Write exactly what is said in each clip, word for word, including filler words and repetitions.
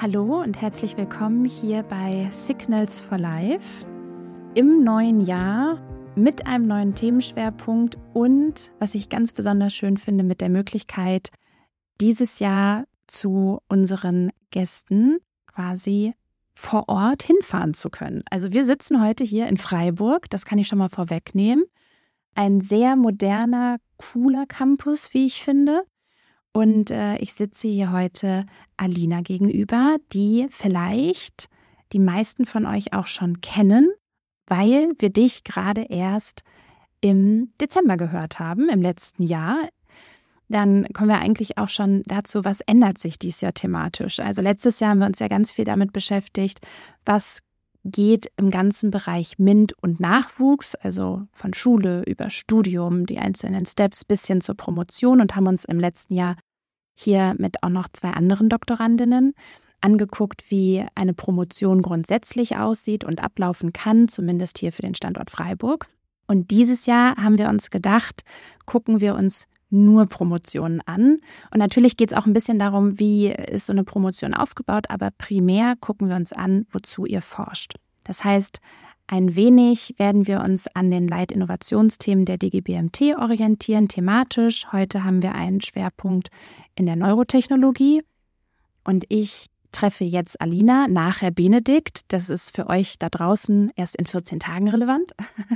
Hallo und herzlich willkommen hier bei Signals for Life im neuen Jahr mit einem neuen Themenschwerpunkt und, was ich ganz besonders schön finde, mit der Möglichkeit, dieses Jahr zu unseren Gästen quasi vor Ort hinfahren zu können. Also wir sitzen heute hier in Freiburg, das kann ich schon mal vorwegnehmen. Ein sehr moderner, cooler Campus, wie ich finde. Und äh, ich sitze hier heute Alina gegenüber, die vielleicht die meisten von euch auch schon kennen, weil wir dich gerade erst im Dezember gehört haben, im letzten Jahr. Dann kommen wir eigentlich auch schon dazu, was ändert sich dieses Jahr thematisch. Also letztes Jahr haben wir uns ja ganz viel damit beschäftigt, was geht im ganzen Bereich MINT und Nachwuchs, also von Schule über Studium, die einzelnen Steps bis hin zur Promotion und haben uns im letzten Jahr hier mit auch noch zwei anderen Doktorandinnen angeguckt, wie eine Promotion grundsätzlich aussieht und ablaufen kann, zumindest hier für den Standort Freiburg. Und dieses Jahr haben wir uns gedacht, gucken wir uns nur Promotionen an. Und natürlich geht es auch ein bisschen darum, wie ist so eine Promotion aufgebaut, aber primär gucken wir uns an, wozu ihr forscht. Das heißt, ein wenig werden wir uns an den Leitinnovationsthemen der D G B M T orientieren, thematisch. Heute haben wir einen Schwerpunkt in der Neurotechnologie und ich treffe jetzt Alina, nachher Benedikt. Das ist für euch da draußen erst in vierzehn Tagen relevant.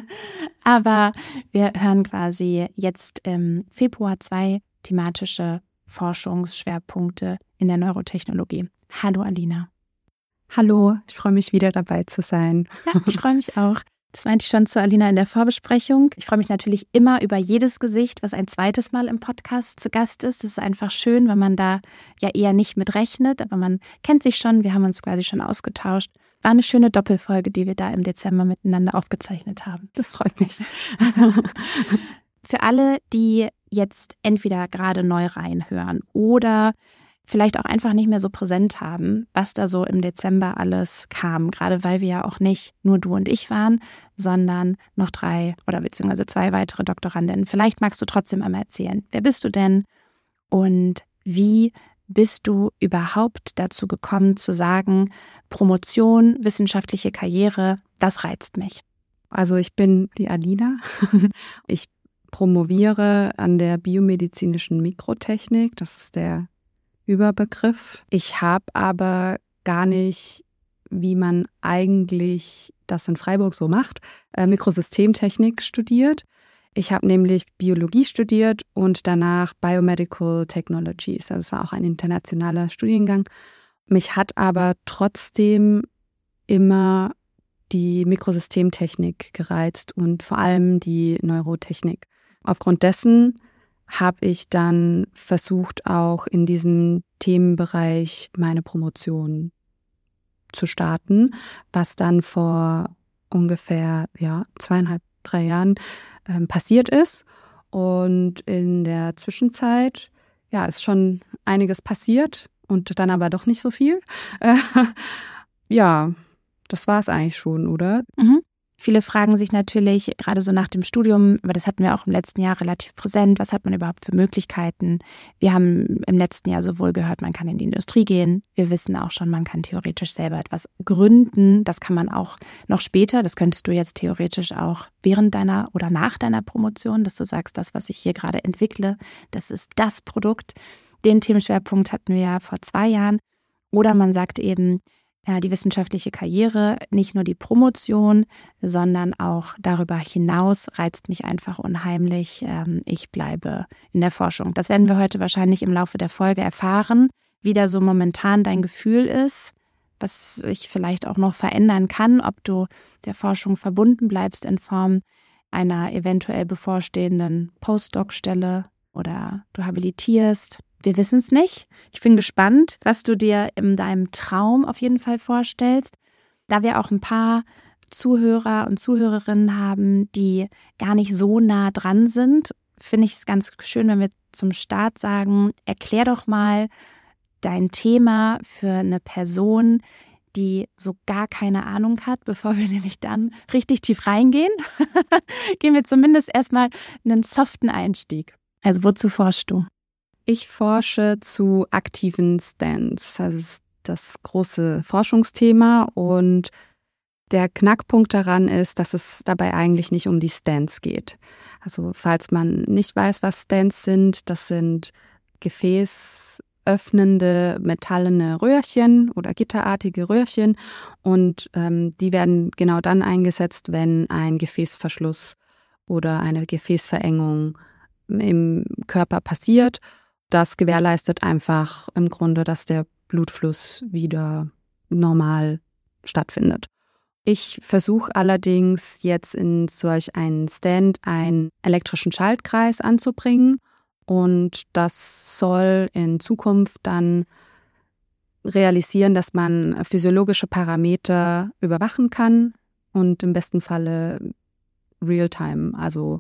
Aber wir hören quasi jetzt im Februar zwei thematische Forschungsschwerpunkte in der Neurotechnologie. Hallo Alina. Hallo, ich freue mich wieder dabei zu sein. Ja, ich freue mich auch. Das meinte ich schon zu Alina in der Vorbesprechung. Ich freue mich natürlich immer über jedes Gesicht, was ein zweites Mal im Podcast zu Gast ist. Das ist einfach schön, weil man da ja eher nicht mit rechnet, aber man kennt sich schon. Wir haben uns quasi schon ausgetauscht. War eine schöne Doppelfolge, die wir da im Dezember miteinander aufgezeichnet haben. Das freut mich. Für alle, die jetzt entweder gerade neu reinhören oder vielleicht auch einfach nicht mehr so präsent haben, was da so im Dezember alles kam. Gerade weil wir ja auch nicht nur du und ich waren, sondern noch drei oder beziehungsweise zwei weitere Doktorandinnen. Vielleicht magst du trotzdem einmal erzählen, wer bist du denn und wie bist du überhaupt dazu gekommen zu sagen, Promotion, wissenschaftliche Karriere, das reizt mich? Also ich bin die Alina. Ich promoviere an der biomedizinischen Mikrotechnik. Das ist der Überbegriff. Ich habe aber gar nicht, wie man eigentlich das in Freiburg so macht, äh, Mikrosystemtechnik studiert. Ich habe nämlich Biologie studiert und danach Biomedical Technologies. Also es war auch ein internationaler Studiengang. Mich hat aber trotzdem immer die Mikrosystemtechnik gereizt und vor allem die Neurotechnik. Aufgrund dessen habe ich dann versucht, auch in diesem Themenbereich meine Promotion zu starten, was dann vor ungefähr ja, zweieinhalb, drei Jahren ähm, passiert ist. Und in der Zwischenzeit ja, ist schon einiges passiert und dann aber doch nicht so viel. Äh, ja, das war es eigentlich schon, oder? Mhm. Viele fragen sich natürlich, gerade so nach dem Studium, aber das hatten wir auch im letzten Jahr relativ präsent, was hat man überhaupt für Möglichkeiten? Wir haben im letzten Jahr sowohl gehört, man kann in die Industrie gehen. Wir wissen auch schon, man kann theoretisch selber etwas gründen. Das kann man auch noch später. Das könntest du jetzt theoretisch auch während deiner oder nach deiner Promotion, dass du sagst, das, was ich hier gerade entwickle, das ist das Produkt. Den Themenschwerpunkt hatten wir ja vor zwei Jahren. Oder man sagt eben, ja, die wissenschaftliche Karriere, nicht nur die Promotion, sondern auch darüber hinaus reizt mich einfach unheimlich. Ich bleibe in der Forschung. Das werden wir heute wahrscheinlich im Laufe der Folge erfahren, wie da so momentan dein Gefühl ist, was sich vielleicht auch noch verändern kann, ob du der Forschung verbunden bleibst in Form einer eventuell bevorstehenden Postdoc-Stelle oder du habilitierst. Wir wissen es nicht. Ich bin gespannt, was du dir in deinem Traum auf jeden Fall vorstellst. Da wir auch ein paar Zuhörer und Zuhörerinnen haben, die gar nicht so nah dran sind, finde ich es ganz schön, wenn wir zum Start sagen, erklär doch mal dein Thema für eine Person, die so gar keine Ahnung hat, bevor wir nämlich dann richtig tief reingehen. Gehen wir zumindest erstmal einen soften Einstieg. Also wozu forschst du? Ich forsche zu aktiven Stents. Also das große Forschungsthema und der Knackpunkt daran ist, dass es dabei eigentlich nicht um die Stents geht. Also falls man nicht weiß, was Stents sind, das sind gefäßöffnende metallene Röhrchen oder gitterartige Röhrchen und ähm, die werden genau dann eingesetzt, wenn ein Gefäßverschluss oder eine Gefäßverengung im Körper passiert. Das gewährleistet einfach im Grunde, dass der Blutfluss wieder normal stattfindet. Ich versuche allerdings jetzt in solch einen Stent einen elektrischen Schaltkreis anzubringen und das soll in Zukunft dann realisieren, dass man physiologische Parameter überwachen kann und im besten Falle Realtime, also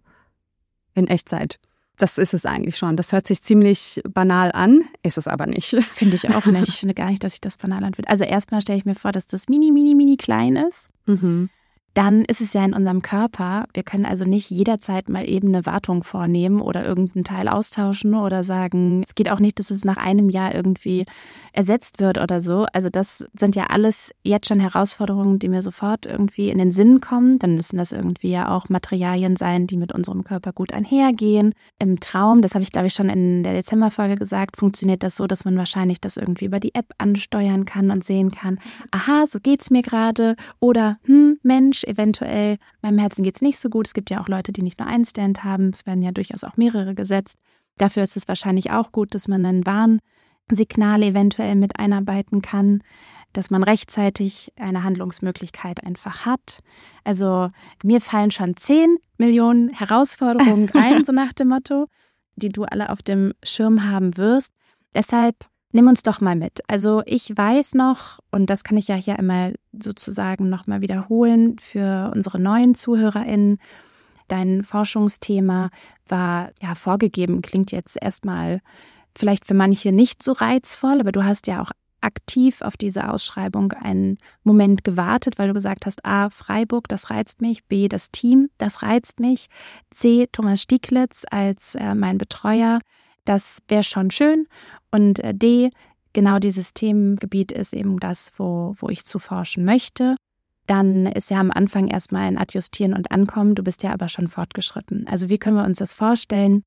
in Echtzeit. Das ist es eigentlich schon. Das hört sich ziemlich banal an, ist es aber nicht. Finde ich auch nicht. Ich finde gar nicht, dass sich das banal anfühlt. Also erstmal stelle ich mir vor, dass das mini, mini, mini klein ist. Mhm. Dann ist es ja in unserem Körper. Wir können also nicht jederzeit mal eben eine Wartung vornehmen oder irgendeinen Teil austauschen oder sagen, es geht auch nicht, dass es nach einem Jahr irgendwie ersetzt wird oder so. Also das sind ja alles jetzt schon Herausforderungen, die mir sofort irgendwie in den Sinn kommen. Dann müssen das irgendwie ja auch Materialien sein, die mit unserem Körper gut einhergehen. Im Traum, das habe ich glaube ich schon in der Dezemberfolge gesagt, funktioniert das so, dass man wahrscheinlich das irgendwie über die App ansteuern kann und sehen kann, aha, so geht's mir gerade oder hm, Mensch, eventuell meinem Herzen geht's nicht so gut. Es gibt ja auch Leute, die nicht nur einen Stent haben. Es werden ja durchaus auch mehrere gesetzt. Dafür ist es wahrscheinlich auch gut, dass man ein Warnsignal eventuell mit einarbeiten kann, dass man rechtzeitig eine Handlungsmöglichkeit einfach hat. Also mir fallen schon zehn Millionen Herausforderungen ein, so nach dem Motto, die du alle auf dem Schirm haben wirst. Deshalb nimm uns doch mal mit. Also ich weiß noch, und das kann ich ja hier einmal sozusagen nochmal wiederholen für unsere neuen ZuhörerInnen, dein Forschungsthema war ja vorgegeben, klingt jetzt erstmal vielleicht für manche nicht so reizvoll, aber du hast ja auch aktiv auf diese Ausschreibung einen Moment gewartet, weil du gesagt hast, A, Freiburg, das reizt mich, B, das Team, das reizt mich, C, Thomas Stieglitz als äh, mein Betreuer, das wäre schon schön. Und D, genau dieses Themengebiet ist eben das, wo, wo ich zu forschen möchte. Dann ist ja am Anfang erstmal ein Adjustieren und Ankommen. Du bist ja aber schon fortgeschritten. Also wie können wir uns das vorstellen?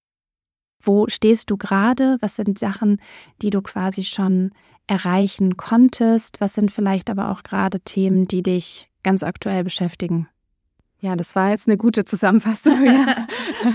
Wo stehst du gerade? Was sind Sachen, die du quasi schon erreichen konntest? Was sind vielleicht aber auch gerade Themen, die dich ganz aktuell beschäftigen? Ja, das war jetzt eine gute Zusammenfassung. Ja.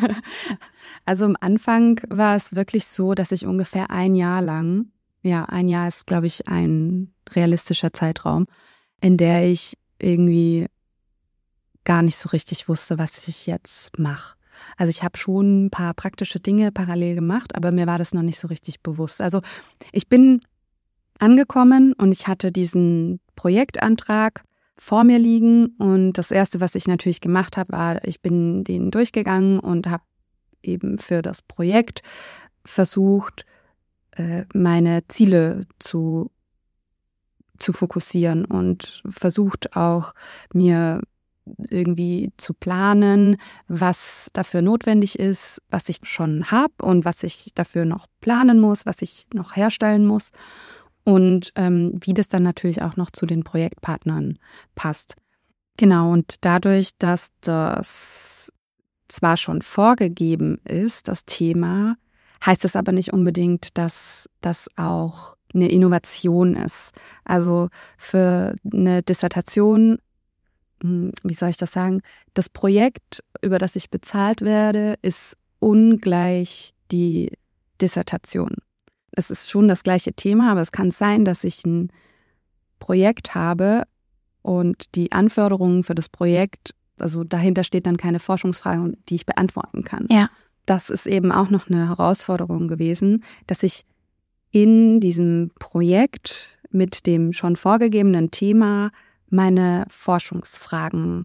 Also am Anfang war es wirklich so, dass ich ungefähr ein Jahr lang, ja, ein Jahr ist, glaube ich, ein realistischer Zeitraum, in der ich irgendwie gar nicht so richtig wusste, was ich jetzt mache. Also ich habe schon ein paar praktische Dinge parallel gemacht, aber mir war das noch nicht so richtig bewusst. Also ich bin angekommen und ich hatte diesen Projektantrag vor mir liegen und das Erste, was ich natürlich gemacht habe, war, ich bin den durchgegangen und habe eben für das Projekt versucht, meine Ziele zu, zu fokussieren und versucht auch, mir irgendwie zu planen, was dafür notwendig ist, was ich schon habe und was ich dafür noch planen muss, was ich noch herstellen muss. Und ähm, wie das dann natürlich auch noch zu den Projektpartnern passt. Genau, und dadurch, dass das zwar schon vorgegeben ist, das Thema, heißt es aber nicht unbedingt, dass das auch eine Innovation ist. Also für eine Dissertation, wie soll ich das sagen, das Projekt, über das ich bezahlt werde, ist ungleich die Dissertation. Es ist schon das gleiche Thema, aber es kann sein, dass ich ein Projekt habe und die Anforderungen für das Projekt, also dahinter steht dann keine Forschungsfrage, die ich beantworten kann. Ja. Das ist eben auch noch eine Herausforderung gewesen, dass ich in diesem Projekt mit dem schon vorgegebenen Thema meine Forschungsfragen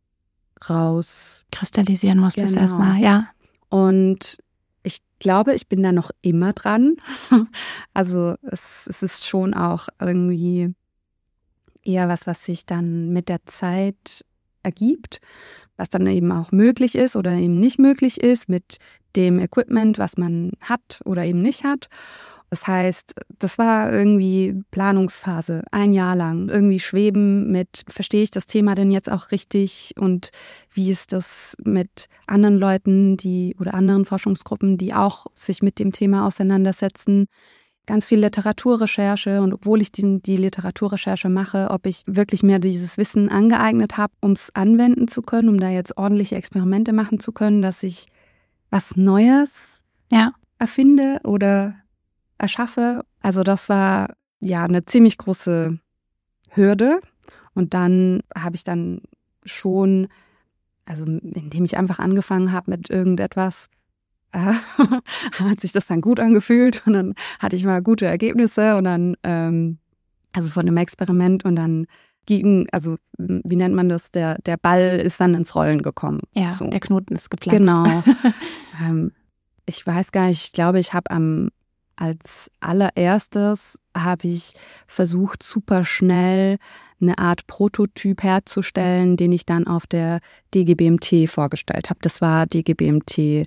raus kristallisieren musstest genau. erstmal, ja. Und ich glaube, ich bin da noch immer dran. Also es, es ist schon auch irgendwie eher was, was sich dann mit der Zeit ergibt, was dann eben auch möglich ist oder eben nicht möglich ist mit dem Equipment, was man hat oder eben nicht hat. Das heißt, das war irgendwie Planungsphase, ein Jahr lang. Irgendwie schweben mit, verstehe ich das Thema denn jetzt auch richtig und wie ist das mit anderen Leuten, die oder anderen Forschungsgruppen, die auch sich mit dem Thema auseinandersetzen. Ganz viel Literaturrecherche und obwohl ich die, die Literaturrecherche mache, ob ich wirklich mir dieses Wissen angeeignet habe, um es anwenden zu können, um da jetzt ordentliche Experimente machen zu können, dass ich was Neues ja. erfinde oder erschaffe. Also das war ja eine ziemlich große Hürde. Und dann habe ich dann schon, also indem ich einfach angefangen habe mit irgendetwas, äh, hat sich das dann gut angefühlt und dann hatte ich mal gute Ergebnisse und dann, ähm, also von einem Experiment und dann ging, also wie nennt man das, der, der Ball ist dann ins Rollen gekommen. Ja, so. Der Knoten ist geplatzt. Genau. ähm, ich weiß gar nicht, ich glaube, ich habe am Als allererstes habe ich versucht, super schnell eine Art Prototyp herzustellen, den ich dann auf der D G B M T vorgestellt habe. Das war D G B M T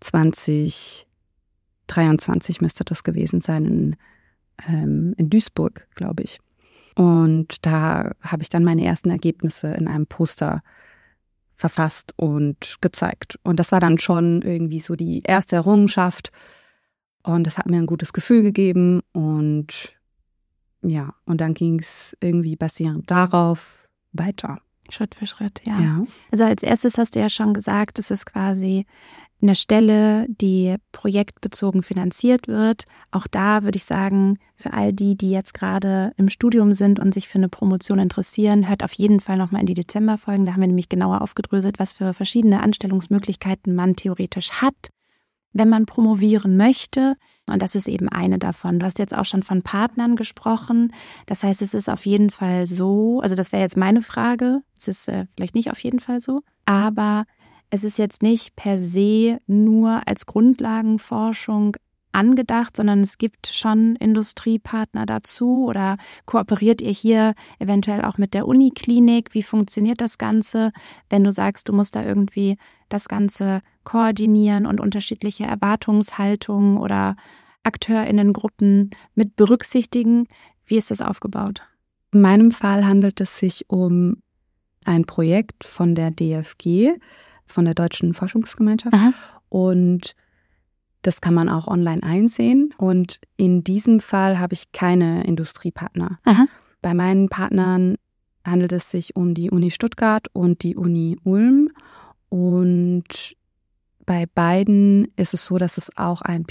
zwanzig dreiundzwanzig müsste das gewesen sein, in, ähm, in Duisburg, glaube ich. Und da habe ich dann meine ersten Ergebnisse in einem Poster verfasst und gezeigt. Und das war dann schon irgendwie so die erste Errungenschaft. Und das hat mir ein gutes Gefühl gegeben und ja, und dann ging es irgendwie basierend darauf weiter. Schritt für Schritt, ja. ja. Also als erstes hast du ja schon gesagt, es ist quasi eine Stelle, die projektbezogen finanziert wird. Auch da würde ich sagen, für all die, die jetzt gerade im Studium sind und sich für eine Promotion interessieren, hört auf jeden Fall nochmal in die Dezemberfolgen. Da haben wir nämlich genauer aufgedröselt, was für verschiedene Anstellungsmöglichkeiten man theoretisch hat, wenn man promovieren möchte. Und das ist eben eine davon. Du hast jetzt auch schon von Partnern gesprochen. Das heißt, es ist auf jeden Fall so, also das wäre jetzt meine Frage, es ist äh, vielleicht nicht auf jeden Fall so, aber es ist jetzt nicht per se nur als Grundlagenforschung angedacht, sondern es gibt schon Industriepartner dazu oder kooperiert ihr hier eventuell auch mit der Uniklinik? Wie funktioniert das Ganze, wenn du sagst, du musst da irgendwie das Ganze koordinieren und unterschiedliche Erwartungshaltungen oder AkteurInnengruppen mit berücksichtigen? Wie ist das aufgebaut? In meinem Fall handelt es sich um ein Projekt von der D F G, von der Deutschen Forschungsgemeinschaft. Aha. Und das kann man auch online einsehen. Und in diesem Fall habe ich keine Industriepartner. Aha. Bei meinen Partnern handelt es sich um die Uni Stuttgart und die Uni Ulm. Und bei beiden ist es so, dass es auch einen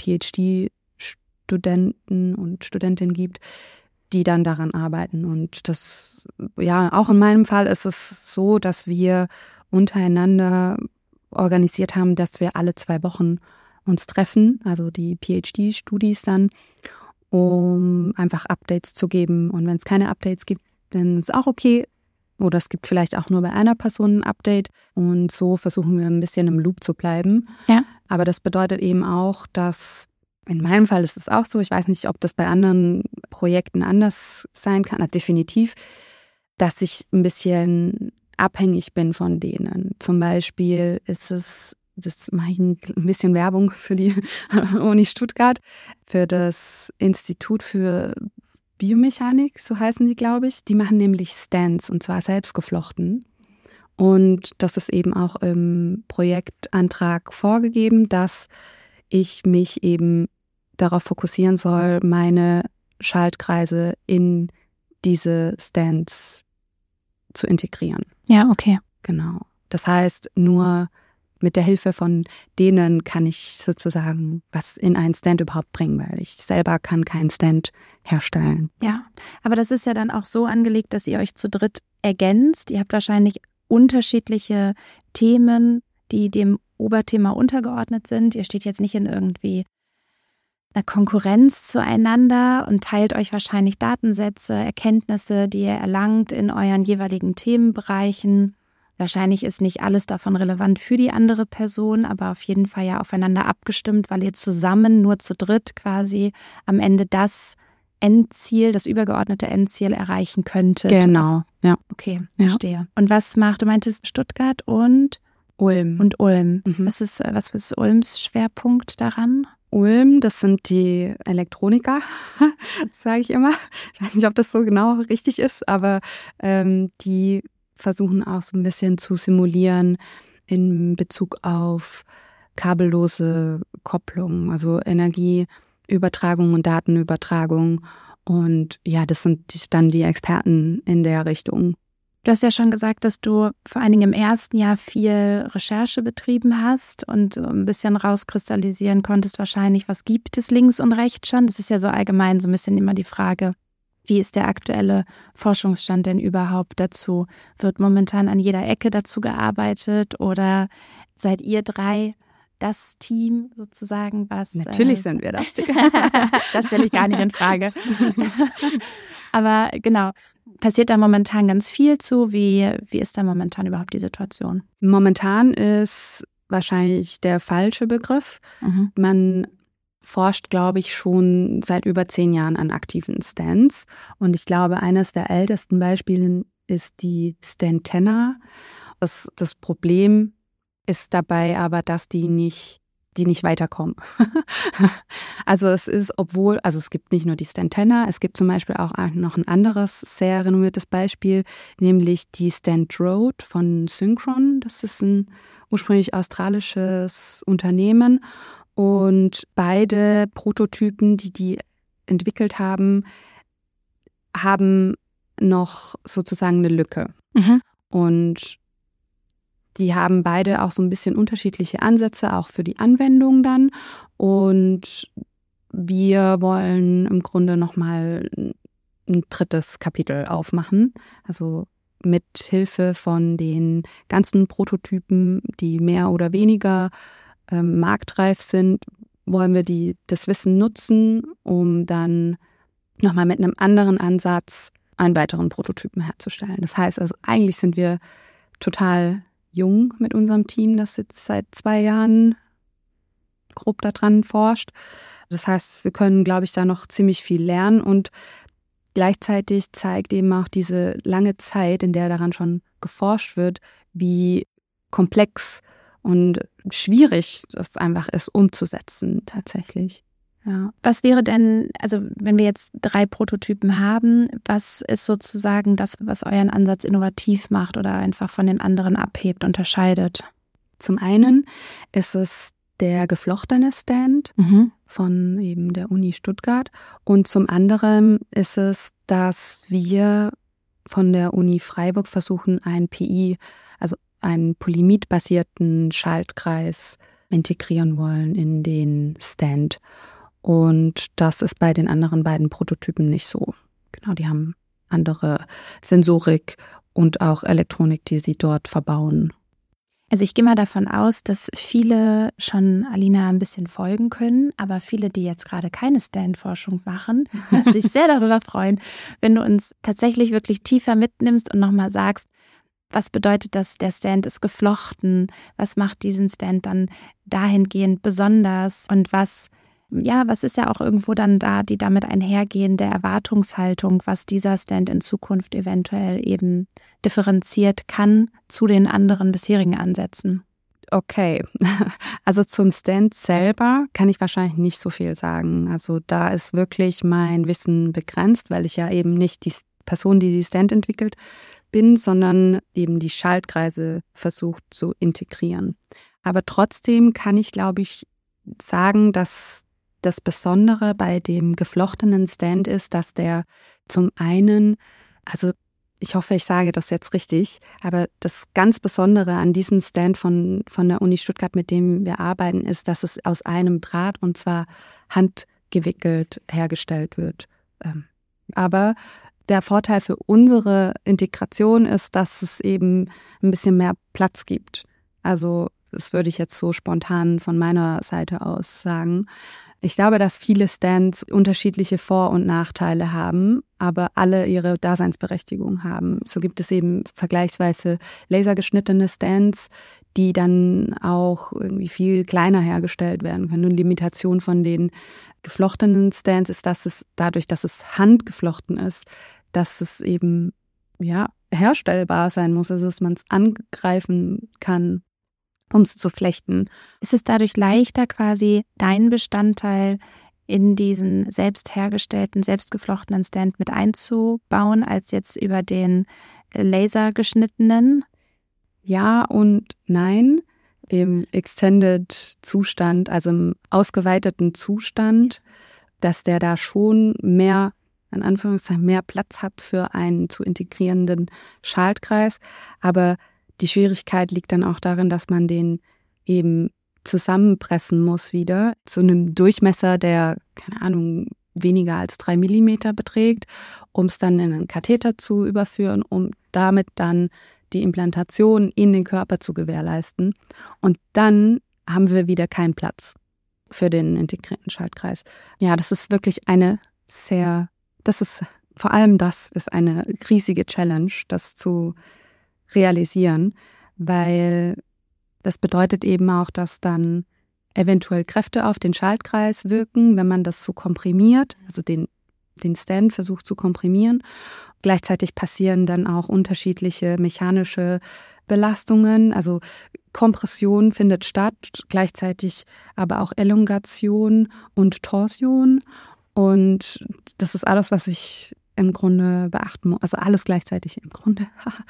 PhD-Studenten und Studentin gibt, die dann daran arbeiten. Und das, ja, auch in meinem Fall ist es so, dass wir untereinander organisiert haben, dass wir alle zwei Wochen uns treffen, also die PhD-Studis dann, um einfach Updates zu geben. Und wenn es keine Updates gibt, dann ist es auch okay. Oder es gibt vielleicht auch nur bei einer Person ein Update. Und so versuchen wir ein bisschen im Loop zu bleiben. Ja. Aber das bedeutet eben auch, dass in meinem Fall ist es auch so, ich weiß nicht, ob das bei anderen Projekten anders sein kann, definitiv, dass ich ein bisschen abhängig bin von denen. Zum Beispiel ist es, das mache ich ein bisschen Werbung für die Uni Stuttgart, für das Institut für Biomechanik, so heißen sie, glaube ich. Die machen nämlich Stands und zwar selbst geflochten. Und das ist eben auch im Projektantrag vorgegeben, dass ich mich eben darauf fokussieren soll, meine Schaltkreise in diese Stands zu integrieren. Ja, okay. Genau. Das heißt, nur mit der Hilfe von denen kann ich sozusagen was in einen Stand überhaupt bringen, weil ich selber kann keinen Stand herstellen. Ja, aber das ist ja dann auch so angelegt, dass ihr euch zu dritt ergänzt. Ihr habt wahrscheinlich unterschiedliche Themen, die dem Oberthema untergeordnet sind. Ihr steht jetzt nicht in irgendwie einer Konkurrenz zueinander und teilt euch wahrscheinlich Datensätze, Erkenntnisse, die ihr erlangt in euren jeweiligen Themenbereichen. Wahrscheinlich ist nicht alles davon relevant für die andere Person, aber auf jeden Fall ja aufeinander abgestimmt, weil ihr zusammen, nur zu dritt quasi am Ende das Endziel, das übergeordnete Endziel erreichen könntet. Genau, ja. Okay, ja. verstehe. Und was macht, du meintest Stuttgart und Ulm. Und Ulm. Mhm. Was ist, was ist Ulms Schwerpunkt daran? Ulm, das sind die Elektroniker, sage ich immer. Ich weiß nicht, ob das so genau richtig ist, aber ähm, die versuchen auch so ein bisschen zu simulieren in Bezug auf kabellose Kopplung, also Energieübertragung und Datenübertragung. Und ja, das sind dann die Experten in der Richtung. Du hast ja schon gesagt, dass du vor allen Dingen im ersten Jahr viel Recherche betrieben hast und ein bisschen rauskristallisieren konntest wahrscheinlich, was gibt es links und rechts schon. Das ist ja so allgemein so ein bisschen immer die Frage, wie ist der aktuelle Forschungsstand denn überhaupt dazu? Wird momentan an jeder Ecke dazu gearbeitet oder seid ihr drei das Team sozusagen, was... Natürlich äh, sind wir das Team. Das stelle ich gar nicht in Frage. Aber genau, passiert da momentan ganz viel zu? Wie, wie ist da momentan überhaupt die Situation? Momentan ist wahrscheinlich der falsche Begriff. Mhm. Man forscht, glaube ich, schon seit über zehn Jahren an aktiven Stands. Und ich glaube, eines der ältesten Beispiele ist die Standtenna. Das, das Problem ist dabei aber, dass die nicht die nicht weiterkommen. Also es ist, obwohl, also es gibt nicht nur die Standtenna, es gibt zum Beispiel auch noch ein anderes sehr renommiertes Beispiel, nämlich die Standrode von Synchron. Das ist ein ursprünglich australisches Unternehmen und beide Prototypen, die die entwickelt haben, haben noch sozusagen eine Lücke. Mhm. Und die haben beide auch so ein bisschen unterschiedliche Ansätze, auch für die Anwendung dann. Und wir wollen im Grunde nochmal ein drittes Kapitel aufmachen. Also mit Hilfe von den ganzen Prototypen, die mehr oder weniger ähm, marktreif sind, wollen wir die, das Wissen nutzen, um dann nochmal mit einem anderen Ansatz einen weiteren Prototypen herzustellen. Das heißt also, eigentlich sind wir total jung mit unserem Team, das jetzt seit zwei Jahren grob daran forscht. Das heißt, wir können, glaube ich, da noch ziemlich viel lernen und gleichzeitig zeigt eben auch diese lange Zeit, in der daran schon geforscht wird, wie komplex und schwierig das einfach ist, umzusetzen tatsächlich. Ja. Was wäre denn, also wenn wir jetzt drei Prototypen haben, was ist sozusagen das, was euren Ansatz innovativ macht oder einfach von den anderen abhebt, unterscheidet? Zum einen ist es der geflochtene Stand mhm. von eben der Uni Stuttgart und zum anderen ist es, dass wir von der Uni Freiburg versuchen, ein P I, also einen polyimidbasierten Schaltkreis integrieren wollen in den Stand. Und das ist bei den anderen beiden Prototypen nicht so. Genau, die haben andere Sensorik und auch Elektronik, die sie dort verbauen. Also ich gehe mal davon aus, dass viele schon Alina ein bisschen folgen können, aber viele, die jetzt gerade keine Stand-Forschung machen, sich sehr darüber freuen, wenn du uns tatsächlich wirklich tiefer mitnimmst und nochmal sagst, was bedeutet das, der Stand ist geflochten, was macht diesen Stand dann dahingehend besonders und was Ja, was ist ja auch irgendwo dann da, die damit einhergehende Erwartungshaltung, was dieser Stand in Zukunft eventuell eben differenziert kann zu den anderen bisherigen Ansätzen? Okay, also zum Stand selber kann ich wahrscheinlich nicht so viel sagen. Also da ist wirklich mein Wissen begrenzt, weil ich ja eben nicht die Person, die die Stand entwickelt, bin, sondern eben die Schaltkreise versucht zu integrieren. Aber trotzdem kann ich, glaube ich, sagen, dass das Besondere bei dem geflochtenen Stand ist, dass der zum einen, also ich hoffe, ich sage das jetzt richtig, aber das ganz Besondere an diesem Stand von, von der Uni Stuttgart, mit dem wir arbeiten, ist, dass es aus einem Draht und zwar handgewickelt hergestellt wird. Aber der Vorteil für unsere Integration ist, dass es eben ein bisschen mehr Platz gibt. Also das würde ich jetzt so spontan von meiner Seite aus sagen. Ich glaube, dass viele Stands unterschiedliche Vor- und Nachteile haben, aber alle ihre Daseinsberechtigung haben. So gibt es eben vergleichsweise lasergeschnittene Stands, die dann auch irgendwie viel kleiner hergestellt werden können. Und die Limitation von den geflochtenen Stands ist, dass es dadurch, dass es handgeflochten ist, dass es eben ja herstellbar sein muss, also dass man es angreifen kann. um es zu flechten. Ist es dadurch leichter, quasi deinen Bestandteil in diesen selbst hergestellten, selbstgeflochtenen Stand mit einzubauen, als jetzt über den lasergeschnittenen? Ja und nein. Im Extended-Zustand, also im ausgeweiteten Zustand, dass der da schon mehr, in Anführungszeichen, mehr Platz hat für einen zu integrierenden Schaltkreis. Aber die Schwierigkeit liegt dann auch darin, dass man den eben zusammenpressen muss wieder zu einem Durchmesser, der, keine Ahnung, weniger als drei Millimeter beträgt, um es dann in einen Katheter zu überführen, um damit dann die Implantation in den Körper zu gewährleisten. Und dann haben wir wieder keinen Platz für den integrierten Schaltkreis. Ja, das ist wirklich eine sehr, das ist, vor allem das ist eine riesige Challenge, das zu realisieren, weil das bedeutet eben auch, dass dann eventuell Kräfte auf den Schaltkreis wirken, wenn man das so komprimiert, also den, den Stand versucht zu komprimieren. Gleichzeitig passieren dann auch unterschiedliche mechanische Belastungen, also Kompression findet statt, gleichzeitig aber auch Elongation und Torsion. Und das ist alles, was ich im Grunde beachten muss. Also alles gleichzeitig im Grunde.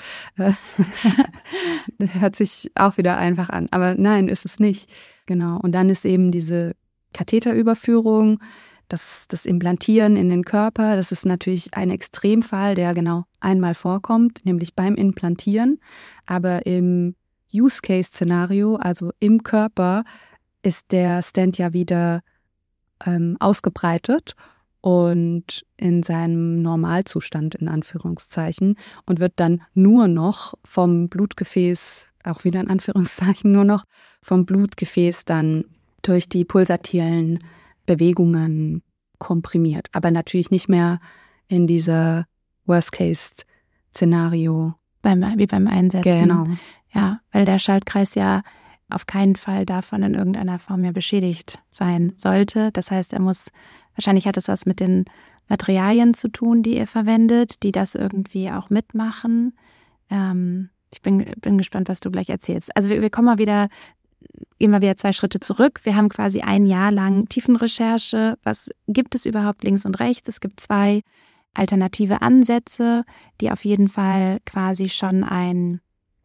Hört sich auch wieder einfach an. Aber nein, ist es nicht. Genau. Und dann ist eben diese Katheterüberführung, das, das Implantieren in den Körper. Das ist natürlich ein Extremfall, der genau einmal vorkommt, nämlich beim Implantieren. Aber im Use-Case-Szenario, also im Körper, ist der Stent ja wieder ähm, ausgebreitet und in seinem Normalzustand in Anführungszeichen und wird dann nur noch vom Blutgefäß, auch wieder in Anführungszeichen, nur noch vom Blutgefäß dann durch die pulsatilen Bewegungen komprimiert. Aber natürlich nicht mehr in dieser Worst-Case-Szenario. Beim, wie beim Einsetzen. Genau. Ja, weil der Schaltkreis ja auf keinen Fall davon in irgendeiner Form ja beschädigt sein sollte. Das heißt, er muss, wahrscheinlich hat es was mit den Materialien zu tun, die ihr verwendet, die das irgendwie auch mitmachen. Ähm, ich bin, bin gespannt, was du gleich erzählst. Also wir, wir kommen mal wieder, gehen wir wieder zwei Schritte zurück. Wir haben quasi ein Jahr lang Tiefenrecherche. Was gibt es überhaupt links und rechts? Es gibt zwei alternative Ansätze, die auf jeden Fall quasi schon ein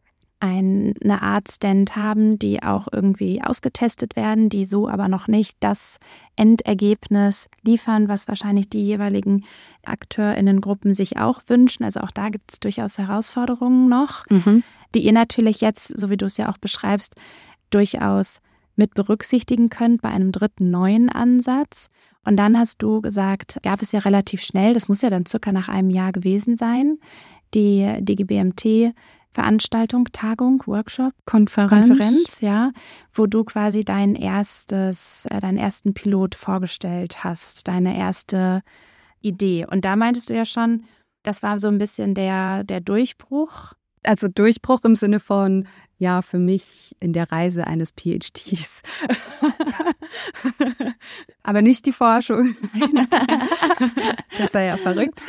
eine Art Stent haben, die auch irgendwie ausgetestet werden, die so aber noch nicht das Endergebnis liefern, was wahrscheinlich die jeweiligen AkteurInnengruppen sich auch wünschen. Also auch da gibt es durchaus Herausforderungen noch, mhm. die ihr natürlich jetzt, so wie du es ja auch beschreibst, durchaus mit berücksichtigen könnt bei einem dritten neuen Ansatz. Und dann hast du gesagt, gab es ja relativ schnell, das muss ja dann circa nach einem Jahr gewesen sein, die D G B M T Veranstaltung, Tagung, Workshop, Konferenz. Konferenz, ja, wo du quasi dein erstes, äh, deinen ersten Pilot vorgestellt hast, deine erste Idee. Und da meintest du ja schon, das war so ein bisschen der, der Durchbruch. Also Durchbruch im Sinne von, ja, für mich in der Reise eines P H Ds. Aber nicht die Forschung. Das sei ja verrückt.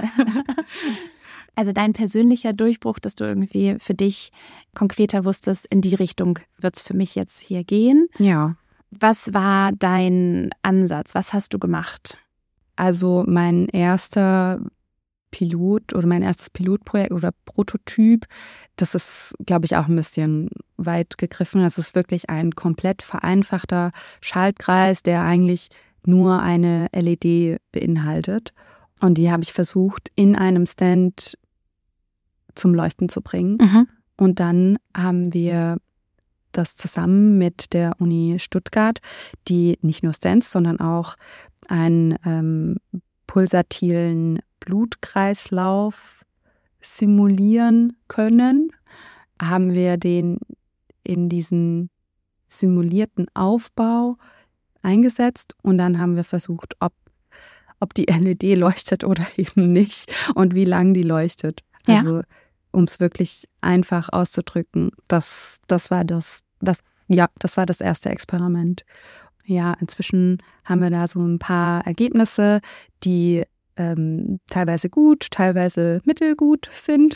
Also dein persönlicher Durchbruch, dass du irgendwie für dich konkreter wusstest, in die Richtung wird es für mich jetzt hier gehen. Ja. Was war dein Ansatz? Was hast du gemacht? Also mein erster Pilot oder mein erstes Pilotprojekt oder Prototyp, das ist, glaube ich, auch ein bisschen weit gegriffen. Das ist wirklich ein komplett vereinfachter Schaltkreis, der eigentlich nur eine L E D beinhaltet. Und die habe ich versucht, in einem Stand zum Leuchten zu bringen. Mhm. Und dann haben wir das zusammen mit der Uni Stuttgart, die nicht nur Stents, sondern auch einen ähm, pulsatilen Blutkreislauf simulieren können, haben wir den in diesen simulierten Aufbau eingesetzt und dann haben wir versucht, ob ob die L E D leuchtet oder eben nicht und wie lang die leuchtet. Ja. Also um es wirklich einfach auszudrücken, das, das war das, das, ja, das war das erste Experiment. Ja, inzwischen haben wir da so ein paar Ergebnisse, die ähm, teilweise gut, teilweise mittelgut sind.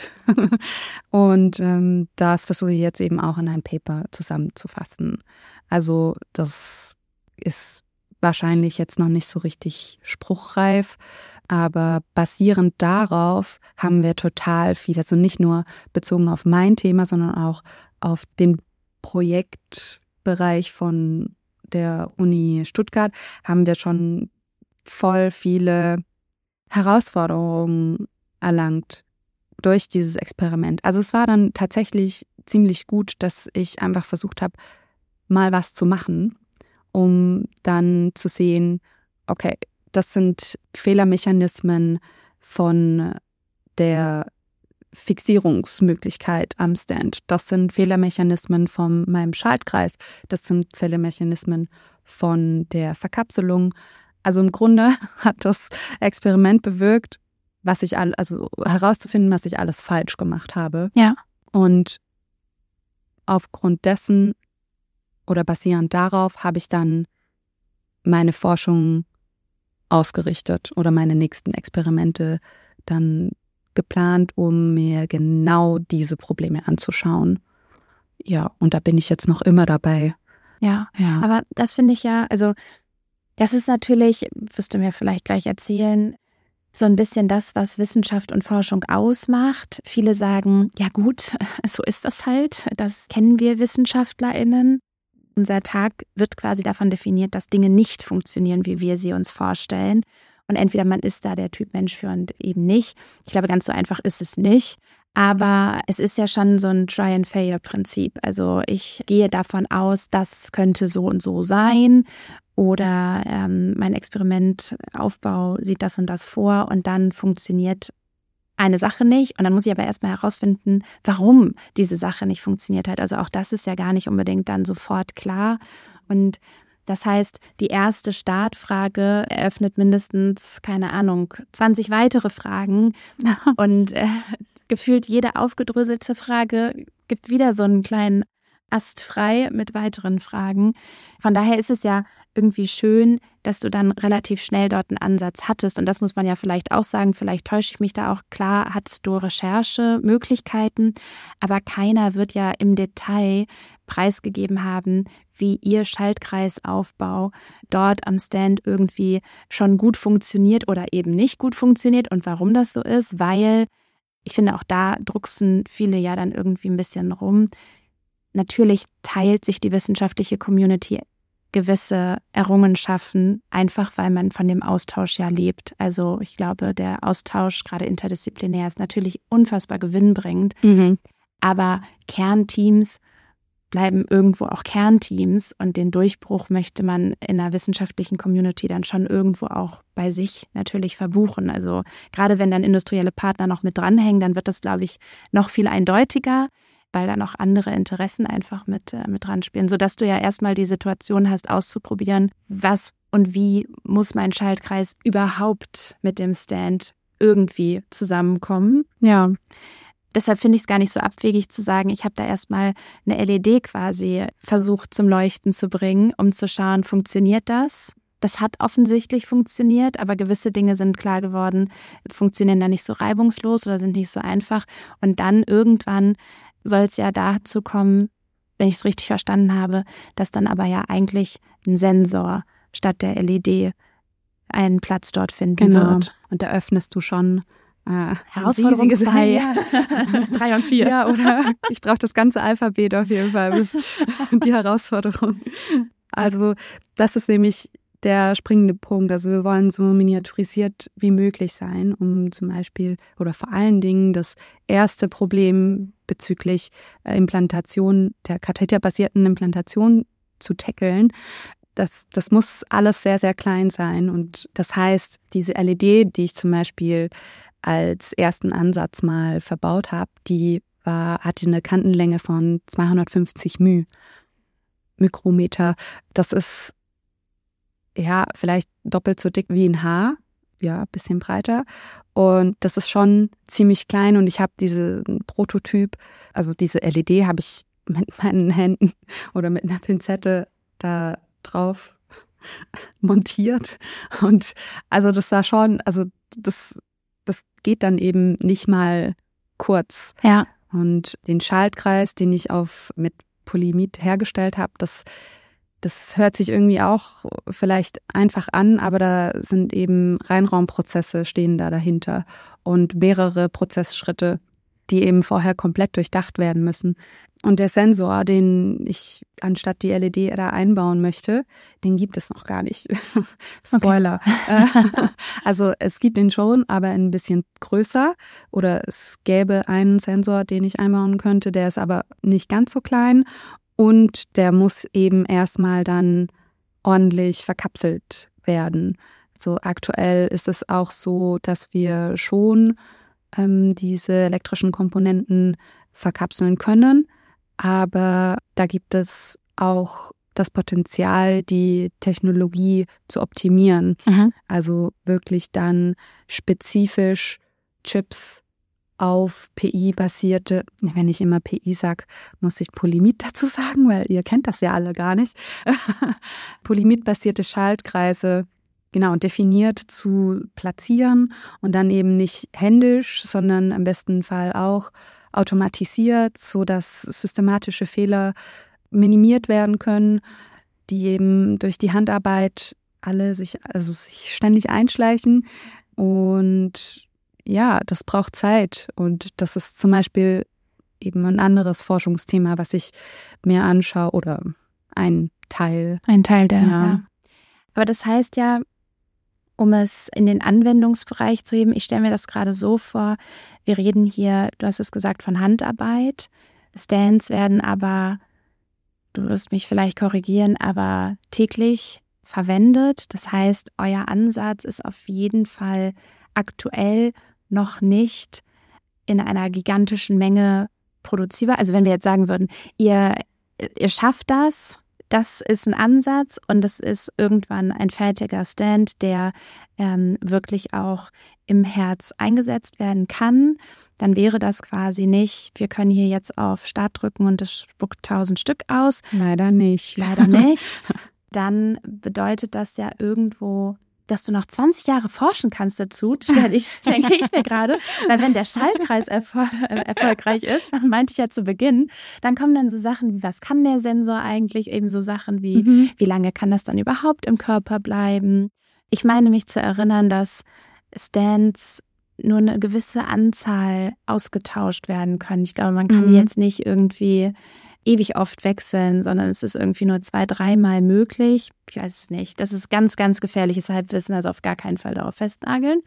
Und ähm, das versuche ich jetzt eben auch in ein Paper zusammenzufassen. Also das ist wahrscheinlich jetzt noch nicht so richtig spruchreif, aber basierend darauf haben wir total viel, also nicht nur bezogen auf mein Thema, sondern auch auf den Projektbereich von der Uni Stuttgart, haben wir schon voll viele Herausforderungen erlangt durch dieses Experiment. Also es war dann tatsächlich ziemlich gut, dass ich einfach versucht habe, mal was zu machen, um dann zu sehen, okay, das sind Fehlermechanismen von der Fixierungsmöglichkeit am Stand. Das sind Fehlermechanismen von meinem Schaltkreis. Das sind Fehlermechanismen von der Verkapselung. Also im Grunde hat das Experiment bewirkt, was ich all, also herauszufinden, was ich alles falsch gemacht habe. Ja. Und aufgrund dessen oder basierend darauf habe ich dann meine Forschung ausgerichtet oder meine nächsten Experimente dann geplant, um mir genau diese Probleme anzuschauen. Ja, und da bin ich jetzt noch immer dabei. Ja, Ja. Aber das finde ich ja, also das ist natürlich, wirst du mir vielleicht gleich erzählen, so ein bisschen das, was Wissenschaft und Forschung ausmacht. Viele sagen, ja gut, so ist das halt, das kennen wir WissenschaftlerInnen. Unser Tag wird quasi davon definiert, dass Dinge nicht funktionieren, wie wir sie uns vorstellen. Und entweder man ist da der Typ Mensch für und eben nicht. Ich glaube, ganz so einfach ist es nicht. Aber es ist ja schon so ein Try-and-Fail-Prinzip. Also ich gehe davon aus, das könnte so und so sein. Oder ähm, mein Experimentaufbau sieht das und das vor und dann funktioniert eine Sache nicht. Und dann muss ich aber erstmal herausfinden, warum diese Sache nicht funktioniert hat. Also auch das ist ja gar nicht unbedingt dann sofort klar. Und das heißt, die erste Startfrage eröffnet mindestens, keine Ahnung, zwanzig weitere Fragen. Und äh, gefühlt jede aufgedröselte Frage gibt wieder so einen kleinen Ast frei mit weiteren Fragen. Von daher ist es ja irgendwie schön, dass du dann relativ schnell dort einen Ansatz hattest. Und das muss man ja vielleicht auch sagen, vielleicht täusche ich mich da auch. Klar hattest du Recherchemöglichkeiten, aber keiner wird ja im Detail preisgegeben haben, wie ihr Schaltkreisaufbau dort am Stand irgendwie schon gut funktioniert oder eben nicht gut funktioniert und warum das so ist, weil ich finde, auch da drucksen viele ja dann irgendwie ein bisschen rum. Natürlich teilt sich die wissenschaftliche Community gewisse Errungenschaften, einfach weil man von dem Austausch ja lebt. Also ich glaube, der Austausch, gerade interdisziplinär, ist natürlich unfassbar gewinnbringend. Mhm. Aber Kernteams bleiben irgendwo auch Kernteams und den Durchbruch möchte man in einer wissenschaftlichen Community dann schon irgendwo auch bei sich natürlich verbuchen. Also gerade wenn dann industrielle Partner noch mit dranhängen, dann wird das, glaube ich, noch viel eindeutiger, weil da noch andere Interessen einfach mit, äh, mit dran spielen, sodass du ja erstmal die Situation hast, auszuprobieren, was und wie muss mein Schaltkreis überhaupt mit dem Stand irgendwie zusammenkommen. Ja. Deshalb finde ich es gar nicht so abwegig zu sagen, ich habe da erstmal eine L E D quasi versucht zum Leuchten zu bringen, um zu schauen, funktioniert das? Das hat offensichtlich funktioniert, aber gewisse Dinge sind klar geworden, funktionieren da nicht so reibungslos oder sind nicht so einfach. Und dann irgendwann soll es ja dazu kommen, wenn ich es richtig verstanden habe, dass dann aber ja eigentlich ein Sensor statt der L E D einen Platz dort finden genau. wird. Und da öffnest du schon äh, Herausforderung zwei, ja. drei und vier. Ja, oder ich brauche das ganze Alphabet auf jeden Fall, bis die Herausforderung. Also das ist nämlich der springende Punkt. Also wir wollen so miniaturisiert wie möglich sein, um zum Beispiel oder vor allen Dingen das erste Problem bezüglich Implantation, der katheterbasierten Implantation zu tackeln. Das, das muss alles sehr, sehr klein sein. Und das heißt, diese L E D, die ich zum Beispiel als ersten Ansatz mal verbaut habe, die war, hatte eine Kantenlänge von zweihundertfünfzig μ, Mikrometer. Das ist ja vielleicht doppelt so dick wie ein Haar, ja, ein bisschen breiter. Und das ist schon ziemlich klein und ich habe diesen Prototyp, also diese L E D habe ich mit meinen Händen oder mit einer Pinzette da drauf montiert. Und also das war schon, also das, das geht dann eben nicht mal kurz. Ja. Und den Schaltkreis, den ich auf mit Polyimid hergestellt habe, das, das hört sich irgendwie auch vielleicht einfach an, aber da sind eben Reinraumprozesse stehen da dahinter und mehrere Prozessschritte, die eben vorher komplett durchdacht werden müssen. Und der Sensor, den ich anstatt die L E D da einbauen möchte, den gibt es noch gar nicht. Spoiler. Okay. Also es gibt ihn schon, aber ein bisschen größer. Oder es gäbe einen Sensor, den ich einbauen könnte, der ist aber nicht ganz so klein. Und der muss eben erstmal dann ordentlich verkapselt werden. So aktuell ist es auch so, dass wir schon ähm, diese elektrischen Komponenten verkapseln können. Aber da gibt es auch das Potenzial, die Technologie zu optimieren. Mhm. Also wirklich dann spezifisch Chips auf P I-basierte, wenn ich immer P I sage, muss ich Polyimid dazu sagen, weil ihr kennt das ja alle gar nicht. Polyimid-basierte Schaltkreise, genau, definiert zu platzieren und dann eben nicht händisch, sondern im besten Fall auch automatisiert, sodass systematische Fehler minimiert werden können, die eben durch die Handarbeit alle sich, also sich ständig einschleichen. Und ja, das braucht Zeit. Und das ist zum Beispiel eben ein anderes Forschungsthema, was ich mir anschaue oder ein Teil. Ein Teil der, ja. ja. Aber das heißt ja, um es in den Anwendungsbereich zu heben, ich stelle mir das gerade so vor, wir reden hier, du hast es gesagt, von Handarbeit. Stands werden aber, du wirst mich vielleicht korrigieren, aber täglich verwendet. Das heißt, euer Ansatz ist auf jeden Fall aktuell noch nicht in einer gigantischen Menge produzierbar. Also wenn wir jetzt sagen würden, ihr, ihr schafft das, das ist ein Ansatz und das ist irgendwann ein fertiger Stand, der ähm, wirklich auch im Herz eingesetzt werden kann, dann wäre das quasi nicht, wir können hier jetzt auf Start drücken und das spuckt tausend Stück aus. Leider nicht. Leider nicht. Dann bedeutet das ja irgendwo, dass du noch zwanzig Jahre forschen kannst dazu, stelle ich, denke ich mir gerade. Weil wenn der Schaltkreis erfolg, äh, erfolgreich ist, dann meinte ich ja zu Beginn, dann kommen dann so Sachen wie, was kann der Sensor eigentlich? Eben so Sachen wie, mhm. wie lange kann das dann überhaupt im Körper bleiben? Ich meine mich zu erinnern, dass Stands nur eine gewisse Anzahl ausgetauscht werden können. Ich glaube, man kann mhm. jetzt nicht irgendwie ewig oft wechseln, sondern es ist irgendwie nur zwei, dreimal möglich. Ich weiß es nicht. Das ist ganz, ganz gefährliches Halbwissen, also auf gar keinen Fall darauf festnageln.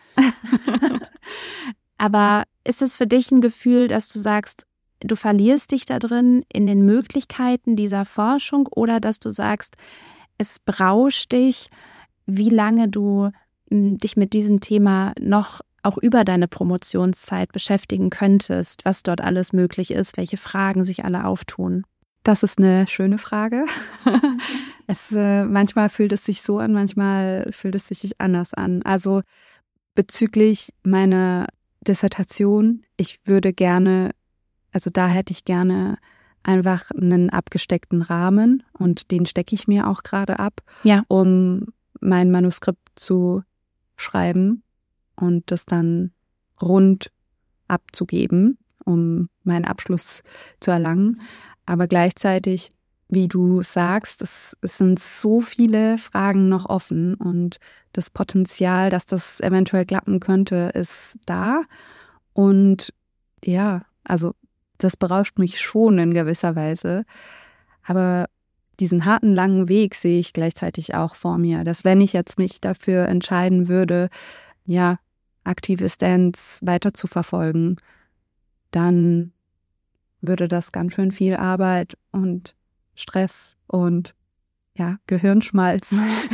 Aber ist es für dich ein Gefühl, dass du sagst, du verlierst dich da drin in den Möglichkeiten dieser Forschung oder dass du sagst, es berauscht dich, wie lange du m, dich mit diesem Thema noch auch über deine Promotionszeit beschäftigen könntest, was dort alles möglich ist, welche Fragen sich alle auftun? Das ist eine schöne Frage. es, äh, manchmal fühlt es sich so an, manchmal fühlt es sich anders an. Also bezüglich meiner Dissertation, ich würde gerne, also da hätte ich gerne einfach einen abgesteckten Rahmen und den stecke ich mir auch gerade ab, ja. um mein Manuskript zu schreiben und das dann rund abzugeben, um meinen Abschluss zu erlangen. Aber gleichzeitig, wie du sagst, es, es sind so viele Fragen noch offen und das Potenzial, dass das eventuell klappen könnte, ist da. Und ja, also das berauscht mich schon in gewisser Weise. Aber diesen harten, langen Weg sehe ich gleichzeitig auch vor mir, dass wenn ich jetzt mich dafür entscheiden würde, ja, aktive Stands weiter zu verfolgen, dann würde das ganz schön viel Arbeit und Stress und ja, Gehirnschmalz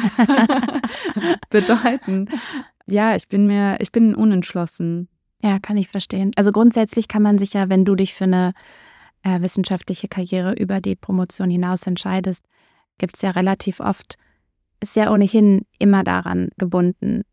bedeuten. Ja, ich bin mir, ich bin unentschlossen. Ja, kann ich verstehen. Also grundsätzlich kann man sich ja, wenn du dich für eine äh, wissenschaftliche Karriere über die Promotion hinaus entscheidest, gibt es ja relativ oft, ist ja ohnehin immer daran gebunden,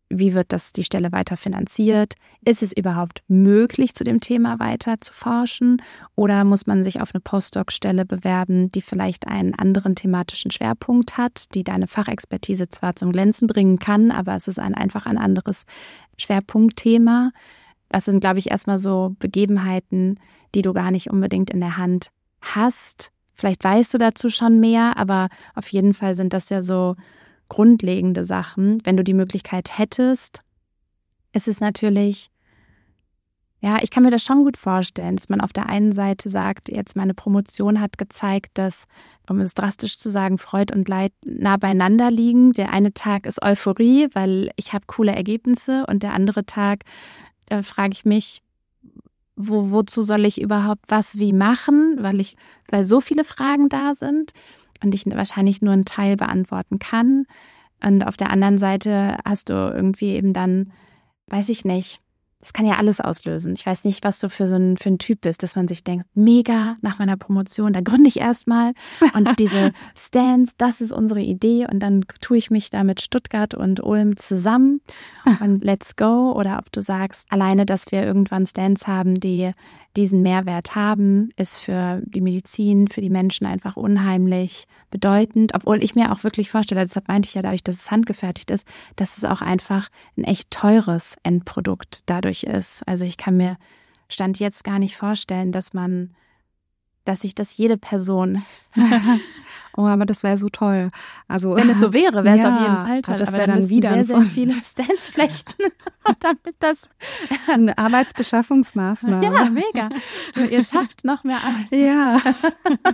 wie wird das die Stelle weiter finanziert? Ist es überhaupt möglich, zu dem Thema weiter zu forschen? Oder muss man sich auf eine Postdoc-Stelle bewerben, die vielleicht einen anderen thematischen Schwerpunkt hat, die deine Fachexpertise zwar zum Glänzen bringen kann, aber es ist ein, einfach ein anderes Schwerpunktthema. Das sind, glaube ich, erstmal so Begebenheiten, die du gar nicht unbedingt in der Hand hast. Vielleicht weißt du dazu schon mehr, aber auf jeden Fall sind das ja so grundlegende Sachen. Wenn du die Möglichkeit hättest, ist es natürlich, ja, ich kann mir das schon gut vorstellen, dass man auf der einen Seite sagt, jetzt meine Promotion hat gezeigt, dass, um es drastisch zu sagen, Freud und Leid nah beieinander liegen. Der eine Tag ist Euphorie, weil ich habe coole Ergebnisse, und der andere Tag, da frage ich mich, wo, wozu soll ich überhaupt was wie machen, weil ich, weil so viele Fragen da sind und ich wahrscheinlich nur einen Teil beantworten kann. Und auf der anderen Seite hast du irgendwie eben dann, weiß ich nicht, das kann ja alles auslösen. Ich weiß nicht, was du für so ein, für ein Typ bist, dass man sich denkt, mega, nach meiner Promotion, da gründe ich erstmal und diese Stands, das ist unsere Idee, und dann tue ich mich da mit Stuttgart und Ulm zusammen und let's go. Oder ob du sagst, alleine, dass wir irgendwann Stands haben, die diesen Mehrwert haben, ist für die Medizin, für die Menschen einfach unheimlich bedeutend. Obwohl ich mir auch wirklich vorstelle, deshalb meinte ich ja, dadurch, dass es handgefertigt ist, dass es auch einfach ein echt teures Endprodukt dadurch ist. Also ich kann mir Stand jetzt gar nicht vorstellen, dass man, dass sich das jede Person... Oh, aber das wäre so toll. Also wenn es so wäre, wäre es ja, auf jeden Fall toll. Das wäre dann, dann wieder sehr, sehr viele Stands flechten, damit das... Das ist eine Arbeitsbeschaffungsmaßnahme. Ja, mega. Ihr schafft noch mehr Arbeitsbeschaffungsmaßnahmen.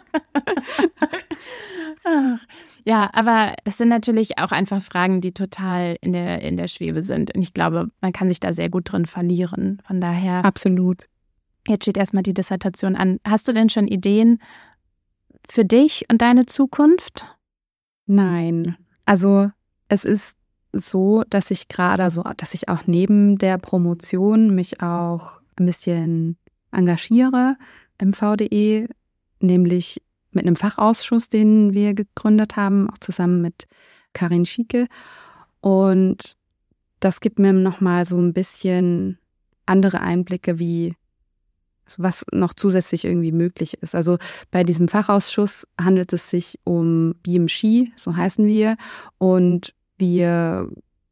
Ja. Ja, aber das sind natürlich auch einfach Fragen, die total in der, in der Schwebe sind. Und ich glaube, man kann sich da sehr gut drin verlieren. Von daher... Absolut. Jetzt steht erstmal die Dissertation an. Hast du denn schon Ideen für dich und deine Zukunft? Nein. Also es ist so, dass ich gerade so, dass ich auch neben der Promotion mich auch ein bisschen engagiere im V D E, nämlich mit einem Fachausschuss, den wir gegründet haben, auch zusammen mit Karin Schieke. Und das gibt mir nochmal so ein bisschen andere Einblicke, wie was noch zusätzlich irgendwie möglich ist. Also bei diesem Fachausschuss handelt es sich um B I M S H I, so heißen wir, und wir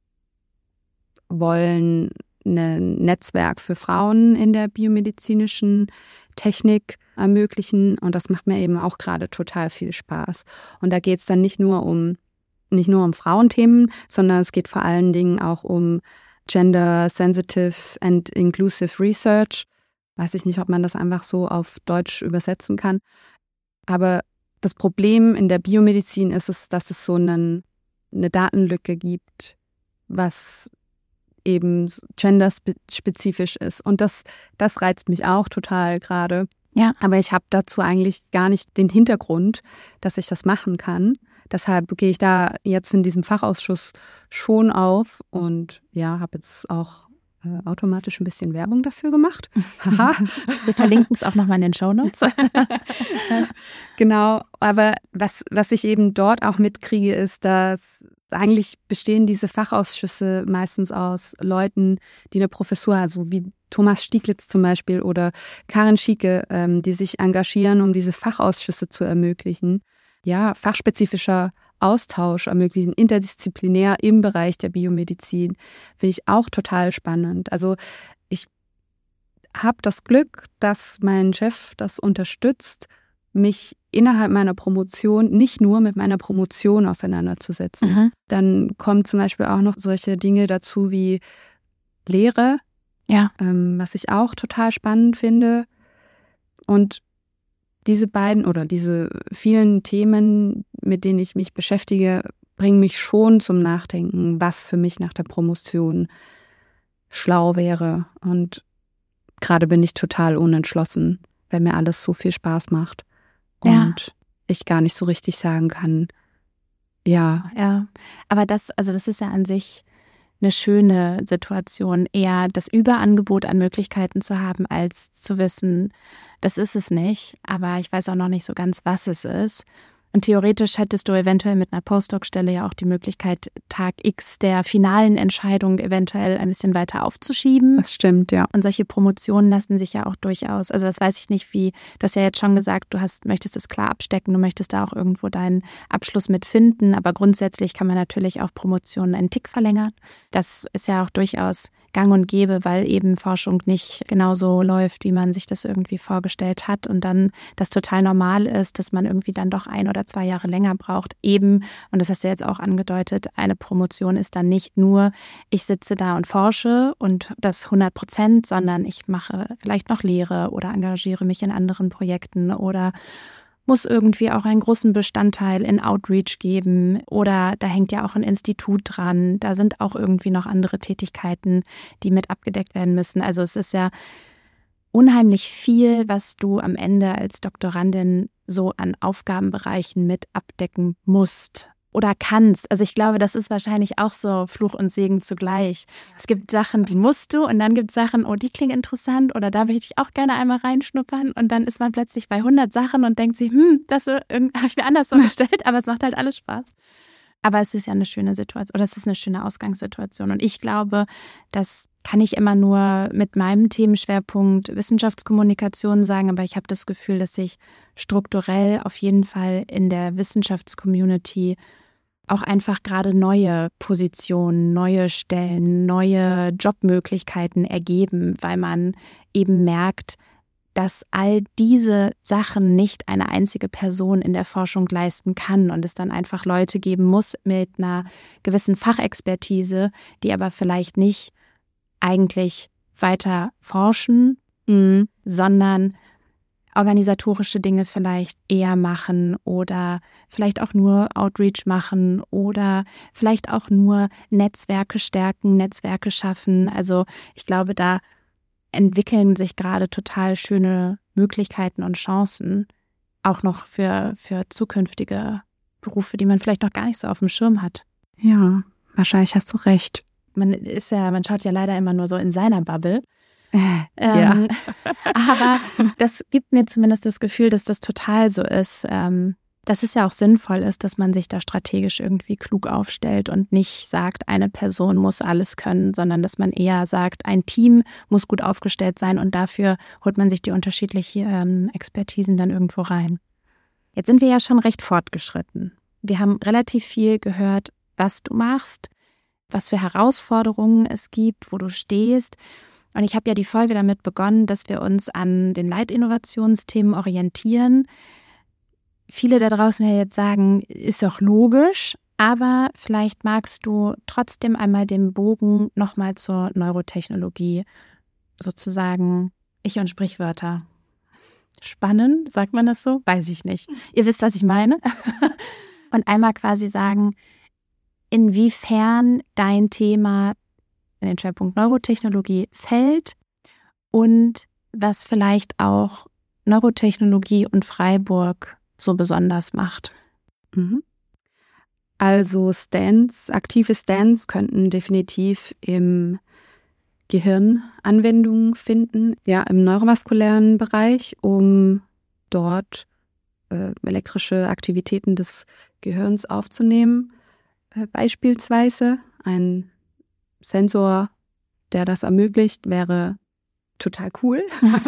wollen ein Netzwerk für Frauen in der biomedizinischen Technik ermöglichen, und das macht mir eben auch gerade total viel Spaß. Und da geht es dann nicht nur um nicht nur um Frauenthemen, sondern es geht vor allen Dingen auch um Gender Sensitive and Inclusive Research. Weiß ich nicht, ob man das einfach so auf Deutsch übersetzen kann. Aber das Problem in der Biomedizin ist es, dass es so einen, eine Datenlücke gibt, was eben genderspezifisch ist. Und das, das reizt mich auch total gerade. Ja. Aber ich habe dazu eigentlich gar nicht den Hintergrund, dass ich das machen kann. Deshalb gehe ich da jetzt in diesem Fachausschuss schon auf und ja, habe jetzt auch äh, automatisch ein bisschen Werbung dafür gemacht. Haha. Wir verlinken es auch nochmal in den Shownotes. Genau, aber was, was ich eben dort auch mitkriege, ist, dass eigentlich bestehen diese Fachausschüsse meistens aus Leuten, die eine Professur, also wie Thomas Stieglitz zum Beispiel oder Karin Schieke, ähm, die sich engagieren, um diese Fachausschüsse zu ermöglichen. Ja, fachspezifischer Austausch ermöglichen, interdisziplinär im Bereich der Biomedizin, finde ich auch total spannend. Also ich habe das Glück, dass mein Chef das unterstützt, mich innerhalb meiner Promotion nicht nur mit meiner Promotion auseinanderzusetzen. Mhm. Dann kommen zum Beispiel auch noch solche Dinge dazu wie Lehre, ja. ähm, was ich auch total spannend finde. Und diese beiden oder diese vielen Themen, mit denen ich mich beschäftige, bringen mich schon zum Nachdenken, was für mich nach der Promotion schlau wäre. Und gerade bin ich total unentschlossen, weil mir alles so viel Spaß macht. Und ja. ich gar nicht so richtig sagen kann, ja. Ja, aber das, also das ist ja an sich eine schöne Situation, eher das Überangebot an Möglichkeiten zu haben, als zu wissen, das ist es nicht, aber ich weiß auch noch nicht so ganz, was es ist. Und theoretisch hättest du eventuell mit einer Postdoc-Stelle ja auch die Möglichkeit, Tag X der finalen Entscheidung eventuell ein bisschen weiter aufzuschieben. Das stimmt, ja. Und solche Promotionen lassen sich ja auch durchaus, also das weiß ich nicht, wie, du hast ja jetzt schon gesagt, du hast, möchtest es klar abstecken, du möchtest da auch irgendwo deinen Abschluss mit finden, aber grundsätzlich kann man natürlich auch Promotionen einen Tick verlängern. Das ist ja auch durchaus gang und gäbe, weil eben Forschung nicht genauso läuft, wie man sich das irgendwie vorgestellt hat und dann das total normal ist, dass man irgendwie dann doch ein oder zwei Jahre länger braucht. Eben, und das hast du jetzt auch angedeutet, eine Promotion ist dann nicht nur, ich sitze da und forsche und das hundert Prozent, sondern ich mache vielleicht noch Lehre oder engagiere mich in anderen Projekten oder muss irgendwie auch einen großen Bestandteil in Outreach geben oder da hängt ja auch ein Institut dran. Da sind auch irgendwie noch andere Tätigkeiten, die mit abgedeckt werden müssen. Also es ist ja unheimlich viel, was du am Ende als Doktorandin so an Aufgabenbereichen mit abdecken musst oder kannst. Also ich glaube, das ist wahrscheinlich auch so Fluch und Segen zugleich. Es gibt Sachen, die musst du und dann gibt es Sachen, oh, die klingen interessant oder da würde ich auch gerne einmal reinschnuppern und dann ist man plötzlich bei hundert Sachen und denkt sich, hm, das so, habe ich mir anders vorgestellt, aber es macht halt alles Spaß. Aber es ist ja eine schöne Situation oder es ist eine schöne Ausgangssituation und ich glaube, das kann ich immer nur mit meinem Themenschwerpunkt Wissenschaftskommunikation sagen, aber ich habe das Gefühl, dass sich strukturell auf jeden Fall in der Wissenschaftscommunity auch einfach gerade neue Positionen, neue Stellen, neue Jobmöglichkeiten ergeben, weil man eben merkt, dass all diese Sachen nicht eine einzige Person in der Forschung leisten kann und es dann einfach Leute geben muss mit einer gewissen Fachexpertise, die aber vielleicht nicht eigentlich weiter forschen, Mhm. sondern organisatorische Dinge vielleicht eher machen oder vielleicht auch nur Outreach machen oder vielleicht auch nur Netzwerke stärken, Netzwerke schaffen. Also ich glaube, da entwickeln sich gerade total schöne Möglichkeiten und Chancen, auch noch für, für zukünftige Berufe, die man vielleicht noch gar nicht so auf dem Schirm hat. Ja, wahrscheinlich hast du recht. Man ist ja, man schaut ja leider immer nur so in seiner Bubble. Ja. Ähm, aber das gibt mir zumindest das Gefühl, dass das total so ist, ähm, dass es ja auch sinnvoll ist, dass man sich da strategisch irgendwie klug aufstellt und nicht sagt, eine Person muss alles können, sondern dass man eher sagt, ein Team muss gut aufgestellt sein und dafür holt man sich die unterschiedlichen Expertisen dann irgendwo rein. Jetzt sind wir ja schon recht fortgeschritten. Wir haben relativ viel gehört, was du machst, was für Herausforderungen es gibt, wo du stehst. Und ich habe ja die Folge damit begonnen, dass wir uns an den Leitinnovationsthemen orientieren. Viele da draußen werden jetzt sagen, ist doch logisch, aber vielleicht magst du trotzdem einmal den Bogen nochmal zur Neurotechnologie sozusagen, Ich und Sprichwörter. Spannen, sagt man das so? Weiß ich nicht. Ihr wisst, was ich meine. Und einmal quasi sagen, inwiefern dein Thema in den Schwerpunkt Neurotechnologie fällt und was vielleicht auch Neurotechnologie und Freiburg so besonders macht. Mhm. Also Stents, aktive Stents könnten definitiv im Gehirn Anwendungen finden, ja, im neurovaskulären Bereich, um dort äh, elektrische Aktivitäten des Gehirns aufzunehmen. Äh, beispielsweise ein Sensor, der das ermöglicht, wäre total cool.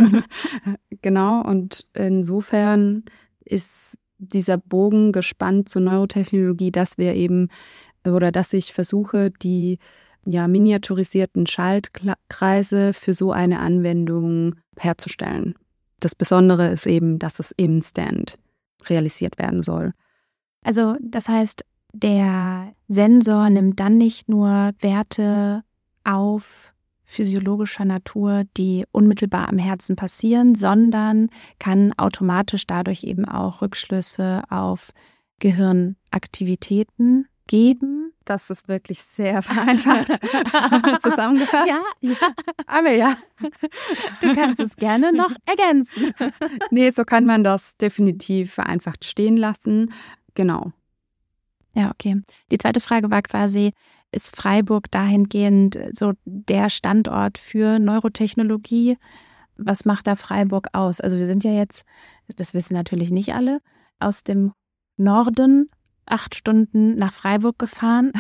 Genau, und insofern ist dieser Bogen gespannt zur Neurotechnologie, dass wir eben, oder dass ich versuche, die ja miniaturisierten Schaltkreise für so eine Anwendung herzustellen. Das Besondere ist eben, dass es im Stand realisiert werden soll. Also das heißt, der Sensor nimmt dann nicht nur Werte auf physiologischer Natur, die unmittelbar am Herzen passieren, sondern kann automatisch dadurch eben auch Rückschlüsse auf Gehirnaktivitäten geben. Das ist wirklich sehr vereinfacht zusammengefasst. Ja, ja, aber ja, du kannst es gerne noch ergänzen. Nee, so kann man das definitiv vereinfacht stehen lassen. Genau. Ja, okay. Die zweite Frage war quasi, ist Freiburg dahingehend so der Standort für Neurotechnologie? Was macht da Freiburg aus? Also wir sind ja jetzt, das wissen natürlich nicht alle, aus dem Norden, acht Stunden nach Freiburg gefahren,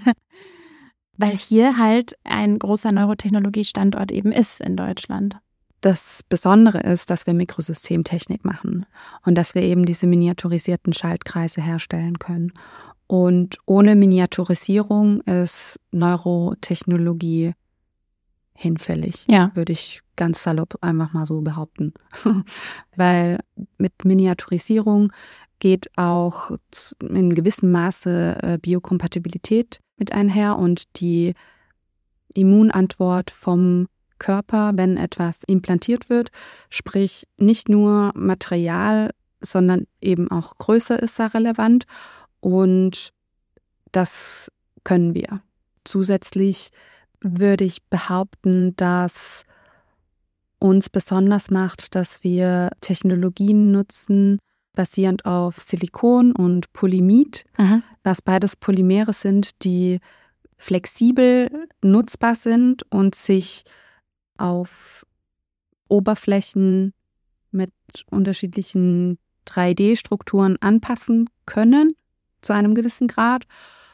weil hier halt ein großer Neurotechnologie-Standort eben ist in Deutschland. Das Besondere ist, dass wir Mikrosystemtechnik machen und dass wir eben diese miniaturisierten Schaltkreise herstellen können. Und ohne Miniaturisierung ist Neurotechnologie hinfällig, ja. würde ich ganz salopp einfach mal so behaupten. Weil mit Miniaturisierung geht auch in gewissem Maße Biokompatibilität mit einher und die Immunantwort vom Körper, wenn etwas implantiert wird, sprich nicht nur Material, sondern eben auch Größe ist da relevant und das können wir. Zusätzlich würde ich behaupten, dass uns besonders macht, dass wir Technologien nutzen, basierend auf Silikon und Polyimid, mhm. was beides Polymere sind, die flexibel nutzbar sind und sich auf Oberflächen mit unterschiedlichen drei D-Strukturen anpassen können, zu einem gewissen Grad.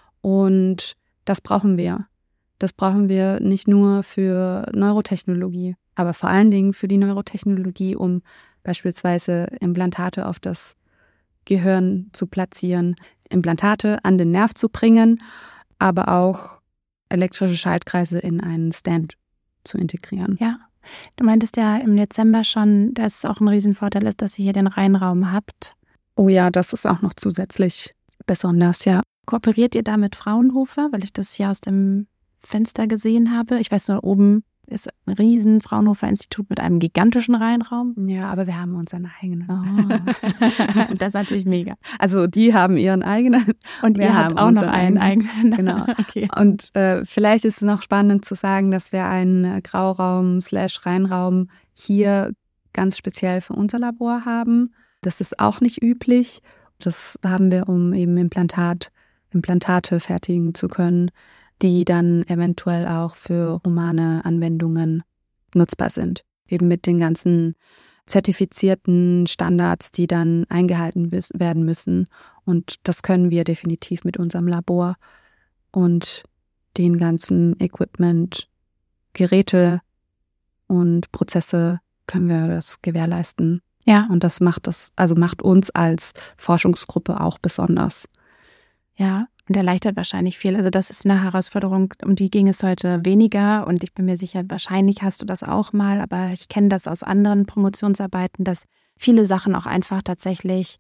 Und das brauchen wir. Das brauchen wir nicht nur für Neurotechnologie, aber vor allen Dingen für die Neurotechnologie, um beispielsweise Implantate auf das Gehirn zu platzieren, Implantate an den Nerv zu bringen, aber auch elektrische Schaltkreise in einen Stand zu integrieren. Ja, du meintest ja im Dezember schon, dass es auch ein Riesenvorteil ist, dass ihr hier den Reinraum habt. Oh ja, das ist auch noch zusätzlich besonders, ja. Kooperiert ihr da mit Fraunhofer, weil ich das hier aus dem Fenster gesehen habe? Ich weiß nur, oben ist ein riesen Fraunhofer-Institut mit einem gigantischen Reinraum. Ja, aber wir haben unseren eigenen. Oh. Das ist natürlich mega. Also die haben ihren eigenen. Und ihr habt auch noch einen eigenen. eigenen. Genau. Okay. Und äh, vielleicht ist es noch spannend zu sagen, dass wir einen Grauraum slash Reinraum hier ganz speziell für unser Labor haben. Das ist auch nicht üblich. Das haben wir, um eben Implantat, Implantate fertigen zu können, die dann eventuell auch für humane Anwendungen nutzbar sind. Eben mit den ganzen zertifizierten Standards, die dann eingehalten werden müssen. Und das können wir definitiv mit unserem Labor und den ganzen Equipment, Geräte und Prozesse können wir das gewährleisten. Ja. Und das macht das, also macht uns als Forschungsgruppe auch besonders. Ja. Und erleichtert wahrscheinlich viel. Also das ist eine Herausforderung, um die ging es heute weniger. Und ich bin mir sicher, wahrscheinlich hast du das auch mal, aber ich kenne das aus anderen Promotionsarbeiten, dass viele Sachen auch einfach tatsächlich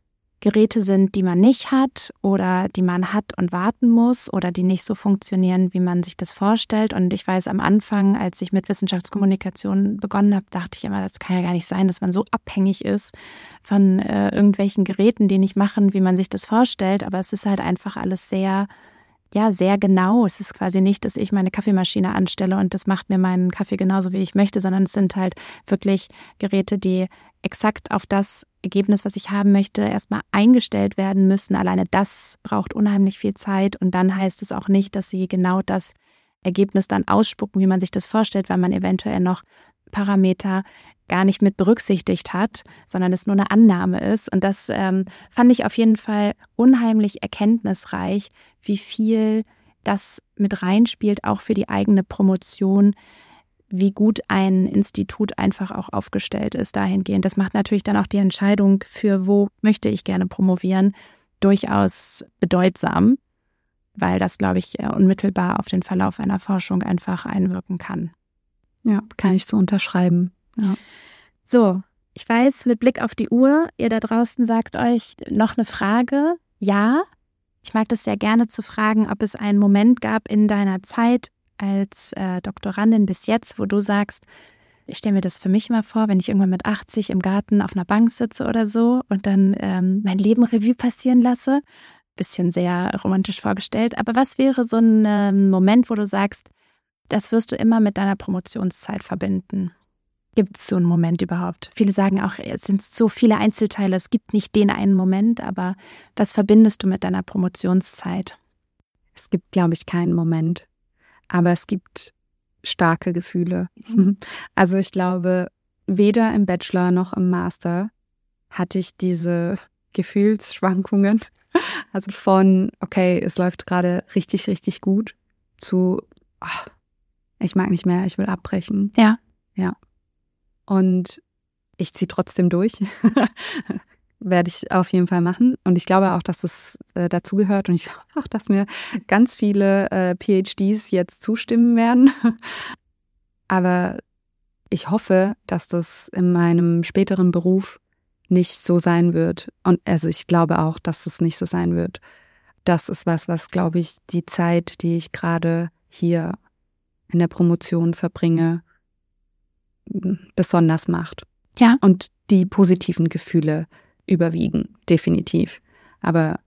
Geräte sind, die man nicht hat oder die man hat und warten muss oder die nicht so funktionieren, wie man sich das vorstellt. Und ich weiß, am Anfang, als ich mit Wissenschaftskommunikation begonnen habe, dachte ich immer, das kann ja gar nicht sein, dass man so abhängig ist von äh, irgendwelchen Geräten, die nicht machen, wie man sich das vorstellt. Aber es ist halt einfach alles sehr, ja, sehr genau. Es ist quasi nicht, dass ich meine Kaffeemaschine anstelle und das macht mir meinen Kaffee genauso, wie ich möchte, sondern es sind halt wirklich Geräte, die exakt auf das Ergebnis, was ich haben möchte, erstmal eingestellt werden müssen. Alleine das braucht unheimlich viel Zeit und dann heißt es auch nicht, dass sie genau das Ergebnis dann ausspucken, wie man sich das vorstellt, weil man eventuell noch Parameter gar nicht mit berücksichtigt hat, sondern es nur eine Annahme ist. Und das ähm, fand ich auf jeden Fall unheimlich erkenntnisreich, wie viel das mit reinspielt, auch für die eigene Promotion, wie gut ein Institut einfach auch aufgestellt ist dahingehend. Das macht natürlich dann auch die Entscheidung für, wo möchte ich gerne promovieren, durchaus bedeutsam, weil das, glaube ich, unmittelbar auf den Verlauf einer Forschung einfach einwirken kann. Ja, kann ich so unterschreiben. Ja. So, ich weiß, mit Blick auf die Uhr, ihr da draußen sagt euch noch eine Frage. Ja, ich mag das sehr gerne zu fragen, ob es einen Moment gab in deiner Zeit als äh, Doktorandin bis jetzt, wo du sagst, ich stelle mir das für mich mal vor, wenn ich irgendwann mit achtzig im Garten auf einer Bank sitze oder so und dann ähm, mein Leben Revue passieren lasse. Bisschen sehr romantisch vorgestellt. Aber was wäre so ein ähm, Moment, wo du sagst, das wirst du immer mit deiner Promotionszeit verbinden? Gibt es so einen Moment überhaupt? Viele sagen auch, es sind so viele Einzelteile, es gibt nicht den einen Moment, aber was verbindest du mit deiner Promotionszeit? Es gibt, glaube ich, keinen Moment, aber es gibt starke Gefühle. Also ich glaube, weder im Bachelor noch im Master hatte ich diese Gefühlsschwankungen. Also von, okay, es läuft gerade richtig, richtig gut zu, oh, ich mag nicht mehr, ich will abbrechen. Ja. Ja. Und ich ziehe trotzdem durch. Werde ich auf jeden Fall machen. Und ich glaube auch, dass es äh, dazugehört. Und ich glaube auch, dass mir ganz viele äh, P H Ds jetzt zustimmen werden. Aber ich hoffe, dass das in meinem späteren Beruf nicht so sein wird. Und also ich glaube auch, dass es nicht so sein wird. Das ist was, was, glaube ich, die Zeit, die ich gerade hier in der Promotion verbringe, besonders macht. Ja. Und die positiven Gefühle überwiegen, definitiv. Aber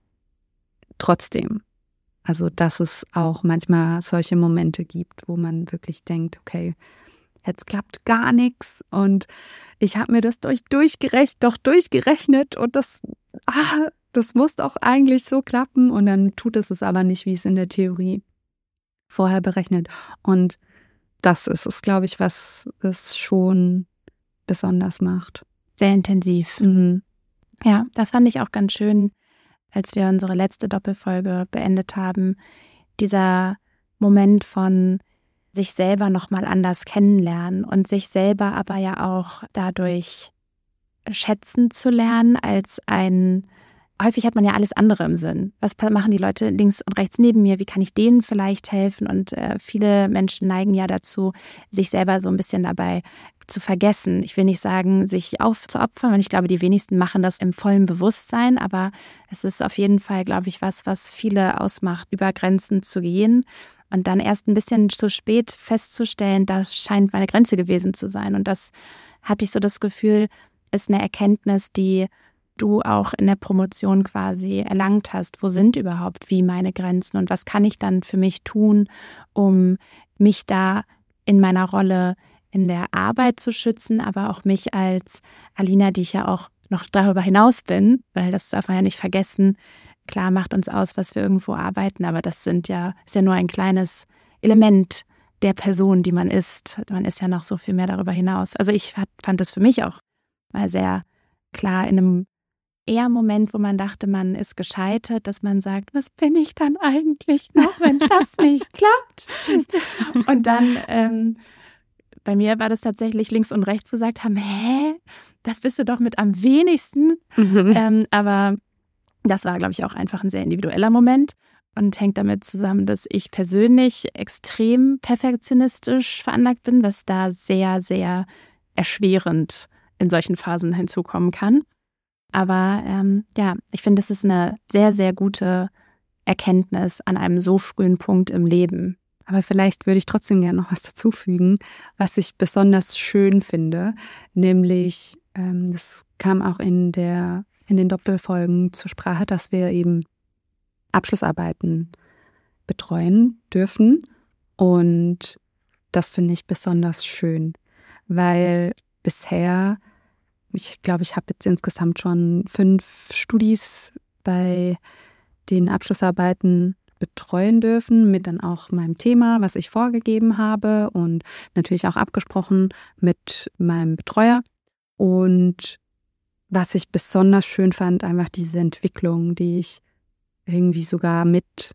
trotzdem, also dass es auch manchmal solche Momente gibt, wo man wirklich denkt, okay, jetzt klappt gar nichts und ich habe mir das durch, durchgerechnet, doch durchgerechnet und das, ah, das muss doch eigentlich so klappen und dann tut es es aber nicht, wie es in der Theorie vorher berechnet. Und das ist es, glaube ich, was es schon besonders macht. Sehr intensiv. Mhm. Ja, das fand ich auch ganz schön, als wir unsere letzte Doppelfolge beendet haben. Dieser Moment von sich selber nochmal anders kennenlernen und sich selber aber ja auch dadurch schätzen zu lernen als ein, häufig hat man ja alles andere im Sinn. Was machen die Leute links und rechts neben mir? Wie kann ich denen vielleicht helfen? Und äh, viele Menschen neigen ja dazu, sich selber so ein bisschen dabei zu vergessen. Ich will nicht sagen, sich aufzuopfern, weil ich glaube, die wenigsten machen das im vollen Bewusstsein, aber es ist auf jeden Fall, glaube ich, was, was viele ausmacht, über Grenzen zu gehen und dann erst ein bisschen zu spät festzustellen, das scheint meine Grenze gewesen zu sein. Und das hatte ich so das Gefühl, ist eine Erkenntnis, die du auch in der Promotion quasi erlangt hast. Wo sind überhaupt wie meine Grenzen und was kann ich dann für mich tun, um mich da in meiner Rolle in der Arbeit zu schützen, aber auch mich als Alina, die ich ja auch noch darüber hinaus bin, weil das darf man ja nicht vergessen. Klar macht uns aus, was wir irgendwo arbeiten, aber das sind ja, ist ja nur ein kleines Element der Person, die man ist. Man ist ja noch so viel mehr darüber hinaus. Also ich fand das für mich auch mal sehr klar in einem eher Moment, wo man dachte, man ist gescheitert, dass man sagt, was bin ich dann eigentlich noch, wenn das nicht klappt? Und dann ähm, bei mir war das tatsächlich links und rechts gesagt haben, hä, das bist du doch mit am wenigsten. Mhm. Ähm, aber das war, glaube ich, auch einfach ein sehr individueller Moment und hängt damit zusammen, dass ich persönlich extrem perfektionistisch veranlagt bin, was da sehr, sehr erschwerend in solchen Phasen hinzukommen kann. Aber ähm, ja, ich finde, das ist eine sehr, sehr gute Erkenntnis an einem so frühen Punkt im Leben. Aber vielleicht würde ich trotzdem gerne noch was dazufügen, was ich besonders schön finde, nämlich, ähm, das kam auch in der in den Doppelfolgen zur Sprache, dass wir eben Abschlussarbeiten betreuen dürfen. Und das finde ich besonders schön, weil bisher, ich glaube, ich habe jetzt insgesamt schon fünf Studis bei den Abschlussarbeiten betreuen dürfen, mit dann auch meinem Thema, was ich vorgegeben habe und natürlich auch abgesprochen mit meinem Betreuer. Und was ich besonders schön fand, einfach diese Entwicklung, die ich irgendwie sogar mit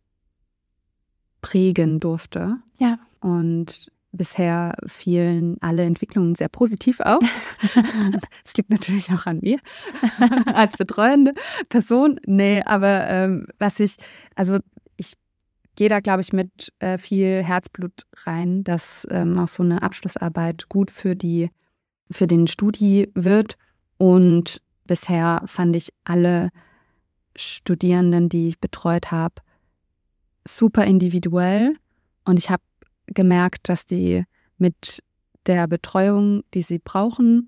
prägen durfte. Ja. Und bisher fielen alle Entwicklungen sehr positiv auf. Das liegt natürlich auch an mir als betreuende Person. Nee, aber ähm, was ich, also ich gehe da, glaube ich, mit äh, viel Herzblut rein, dass ähm, auch so eine Abschlussarbeit gut für die, für den Studi wird. Und bisher fand ich alle Studierenden, die ich betreut habe, super individuell. Und ich habe gemerkt, dass die mit der Betreuung, die sie brauchen,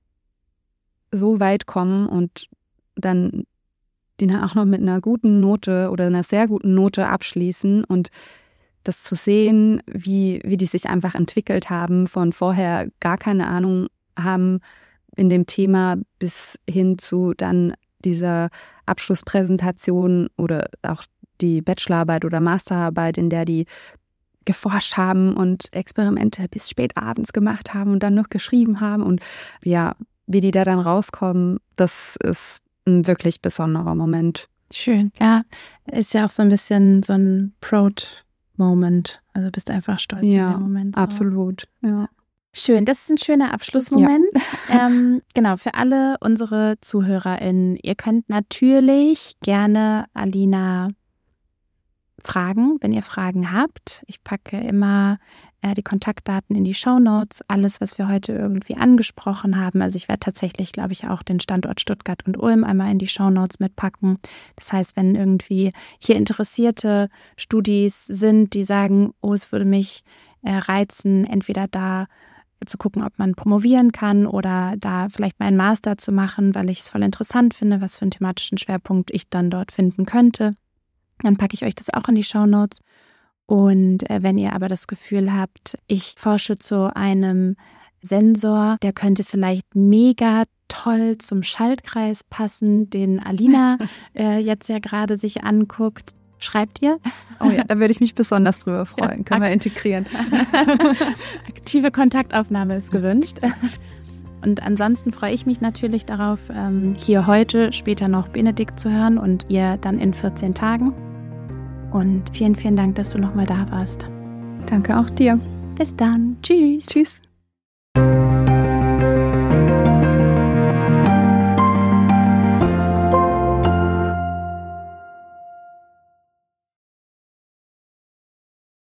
so weit kommen und dann die dann auch noch mit einer guten Note oder einer sehr guten Note abschließen. Und das zu sehen, wie, wie die sich einfach entwickelt haben, von vorher gar keine Ahnung haben in dem Thema bis hin zu dann dieser Abschlusspräsentation oder auch die Bachelorarbeit oder Masterarbeit, in der die geforscht haben und Experimente bis spät abends gemacht haben und dann noch geschrieben haben. Und ja, wie die da dann rauskommen, das ist ein wirklich besonderer Moment. Schön, ja. Ist ja auch so ein bisschen so ein Proud-Moment. Also bist einfach stolz Ja, in dem Moment. So. Absolut, ja. Schön, das ist ein schöner Abschlussmoment. Ja. Ähm, genau, für alle unsere ZuhörerInnen, ihr könnt natürlich gerne Alina fragen, wenn ihr Fragen habt. Ich packe immer äh, die Kontaktdaten in die Shownotes, alles, was wir heute irgendwie angesprochen haben. Also ich werde tatsächlich, glaube ich, auch den Standort Stuttgart und Ulm einmal in die Shownotes mitpacken. Das heißt, wenn irgendwie hier interessierte Studis sind, die sagen, oh, es würde mich äh, reizen, entweder da zu gucken, ob man promovieren kann oder da vielleicht meinen Master zu machen, weil ich es voll interessant finde, was für einen thematischen Schwerpunkt ich dann dort finden könnte. Dann packe ich euch das auch in die Shownotes. Und äh, wenn ihr aber das Gefühl habt, ich forsche zu einem Sensor, der könnte vielleicht mega toll zum Schaltkreis passen, den Alina äh, jetzt ja gerade sich anguckt, schreibt ihr? Oh ja, da würde ich mich besonders drüber freuen. Ja, Können wir integrieren. Aktive Kontaktaufnahme ist gewünscht. Und ansonsten freue ich mich natürlich darauf, hier heute später noch Benedikt zu hören und ihr dann in vierzehn Tagen. Und vielen, vielen Dank, dass du nochmal da warst. Danke auch dir. Bis dann. Tschüss. Tschüss.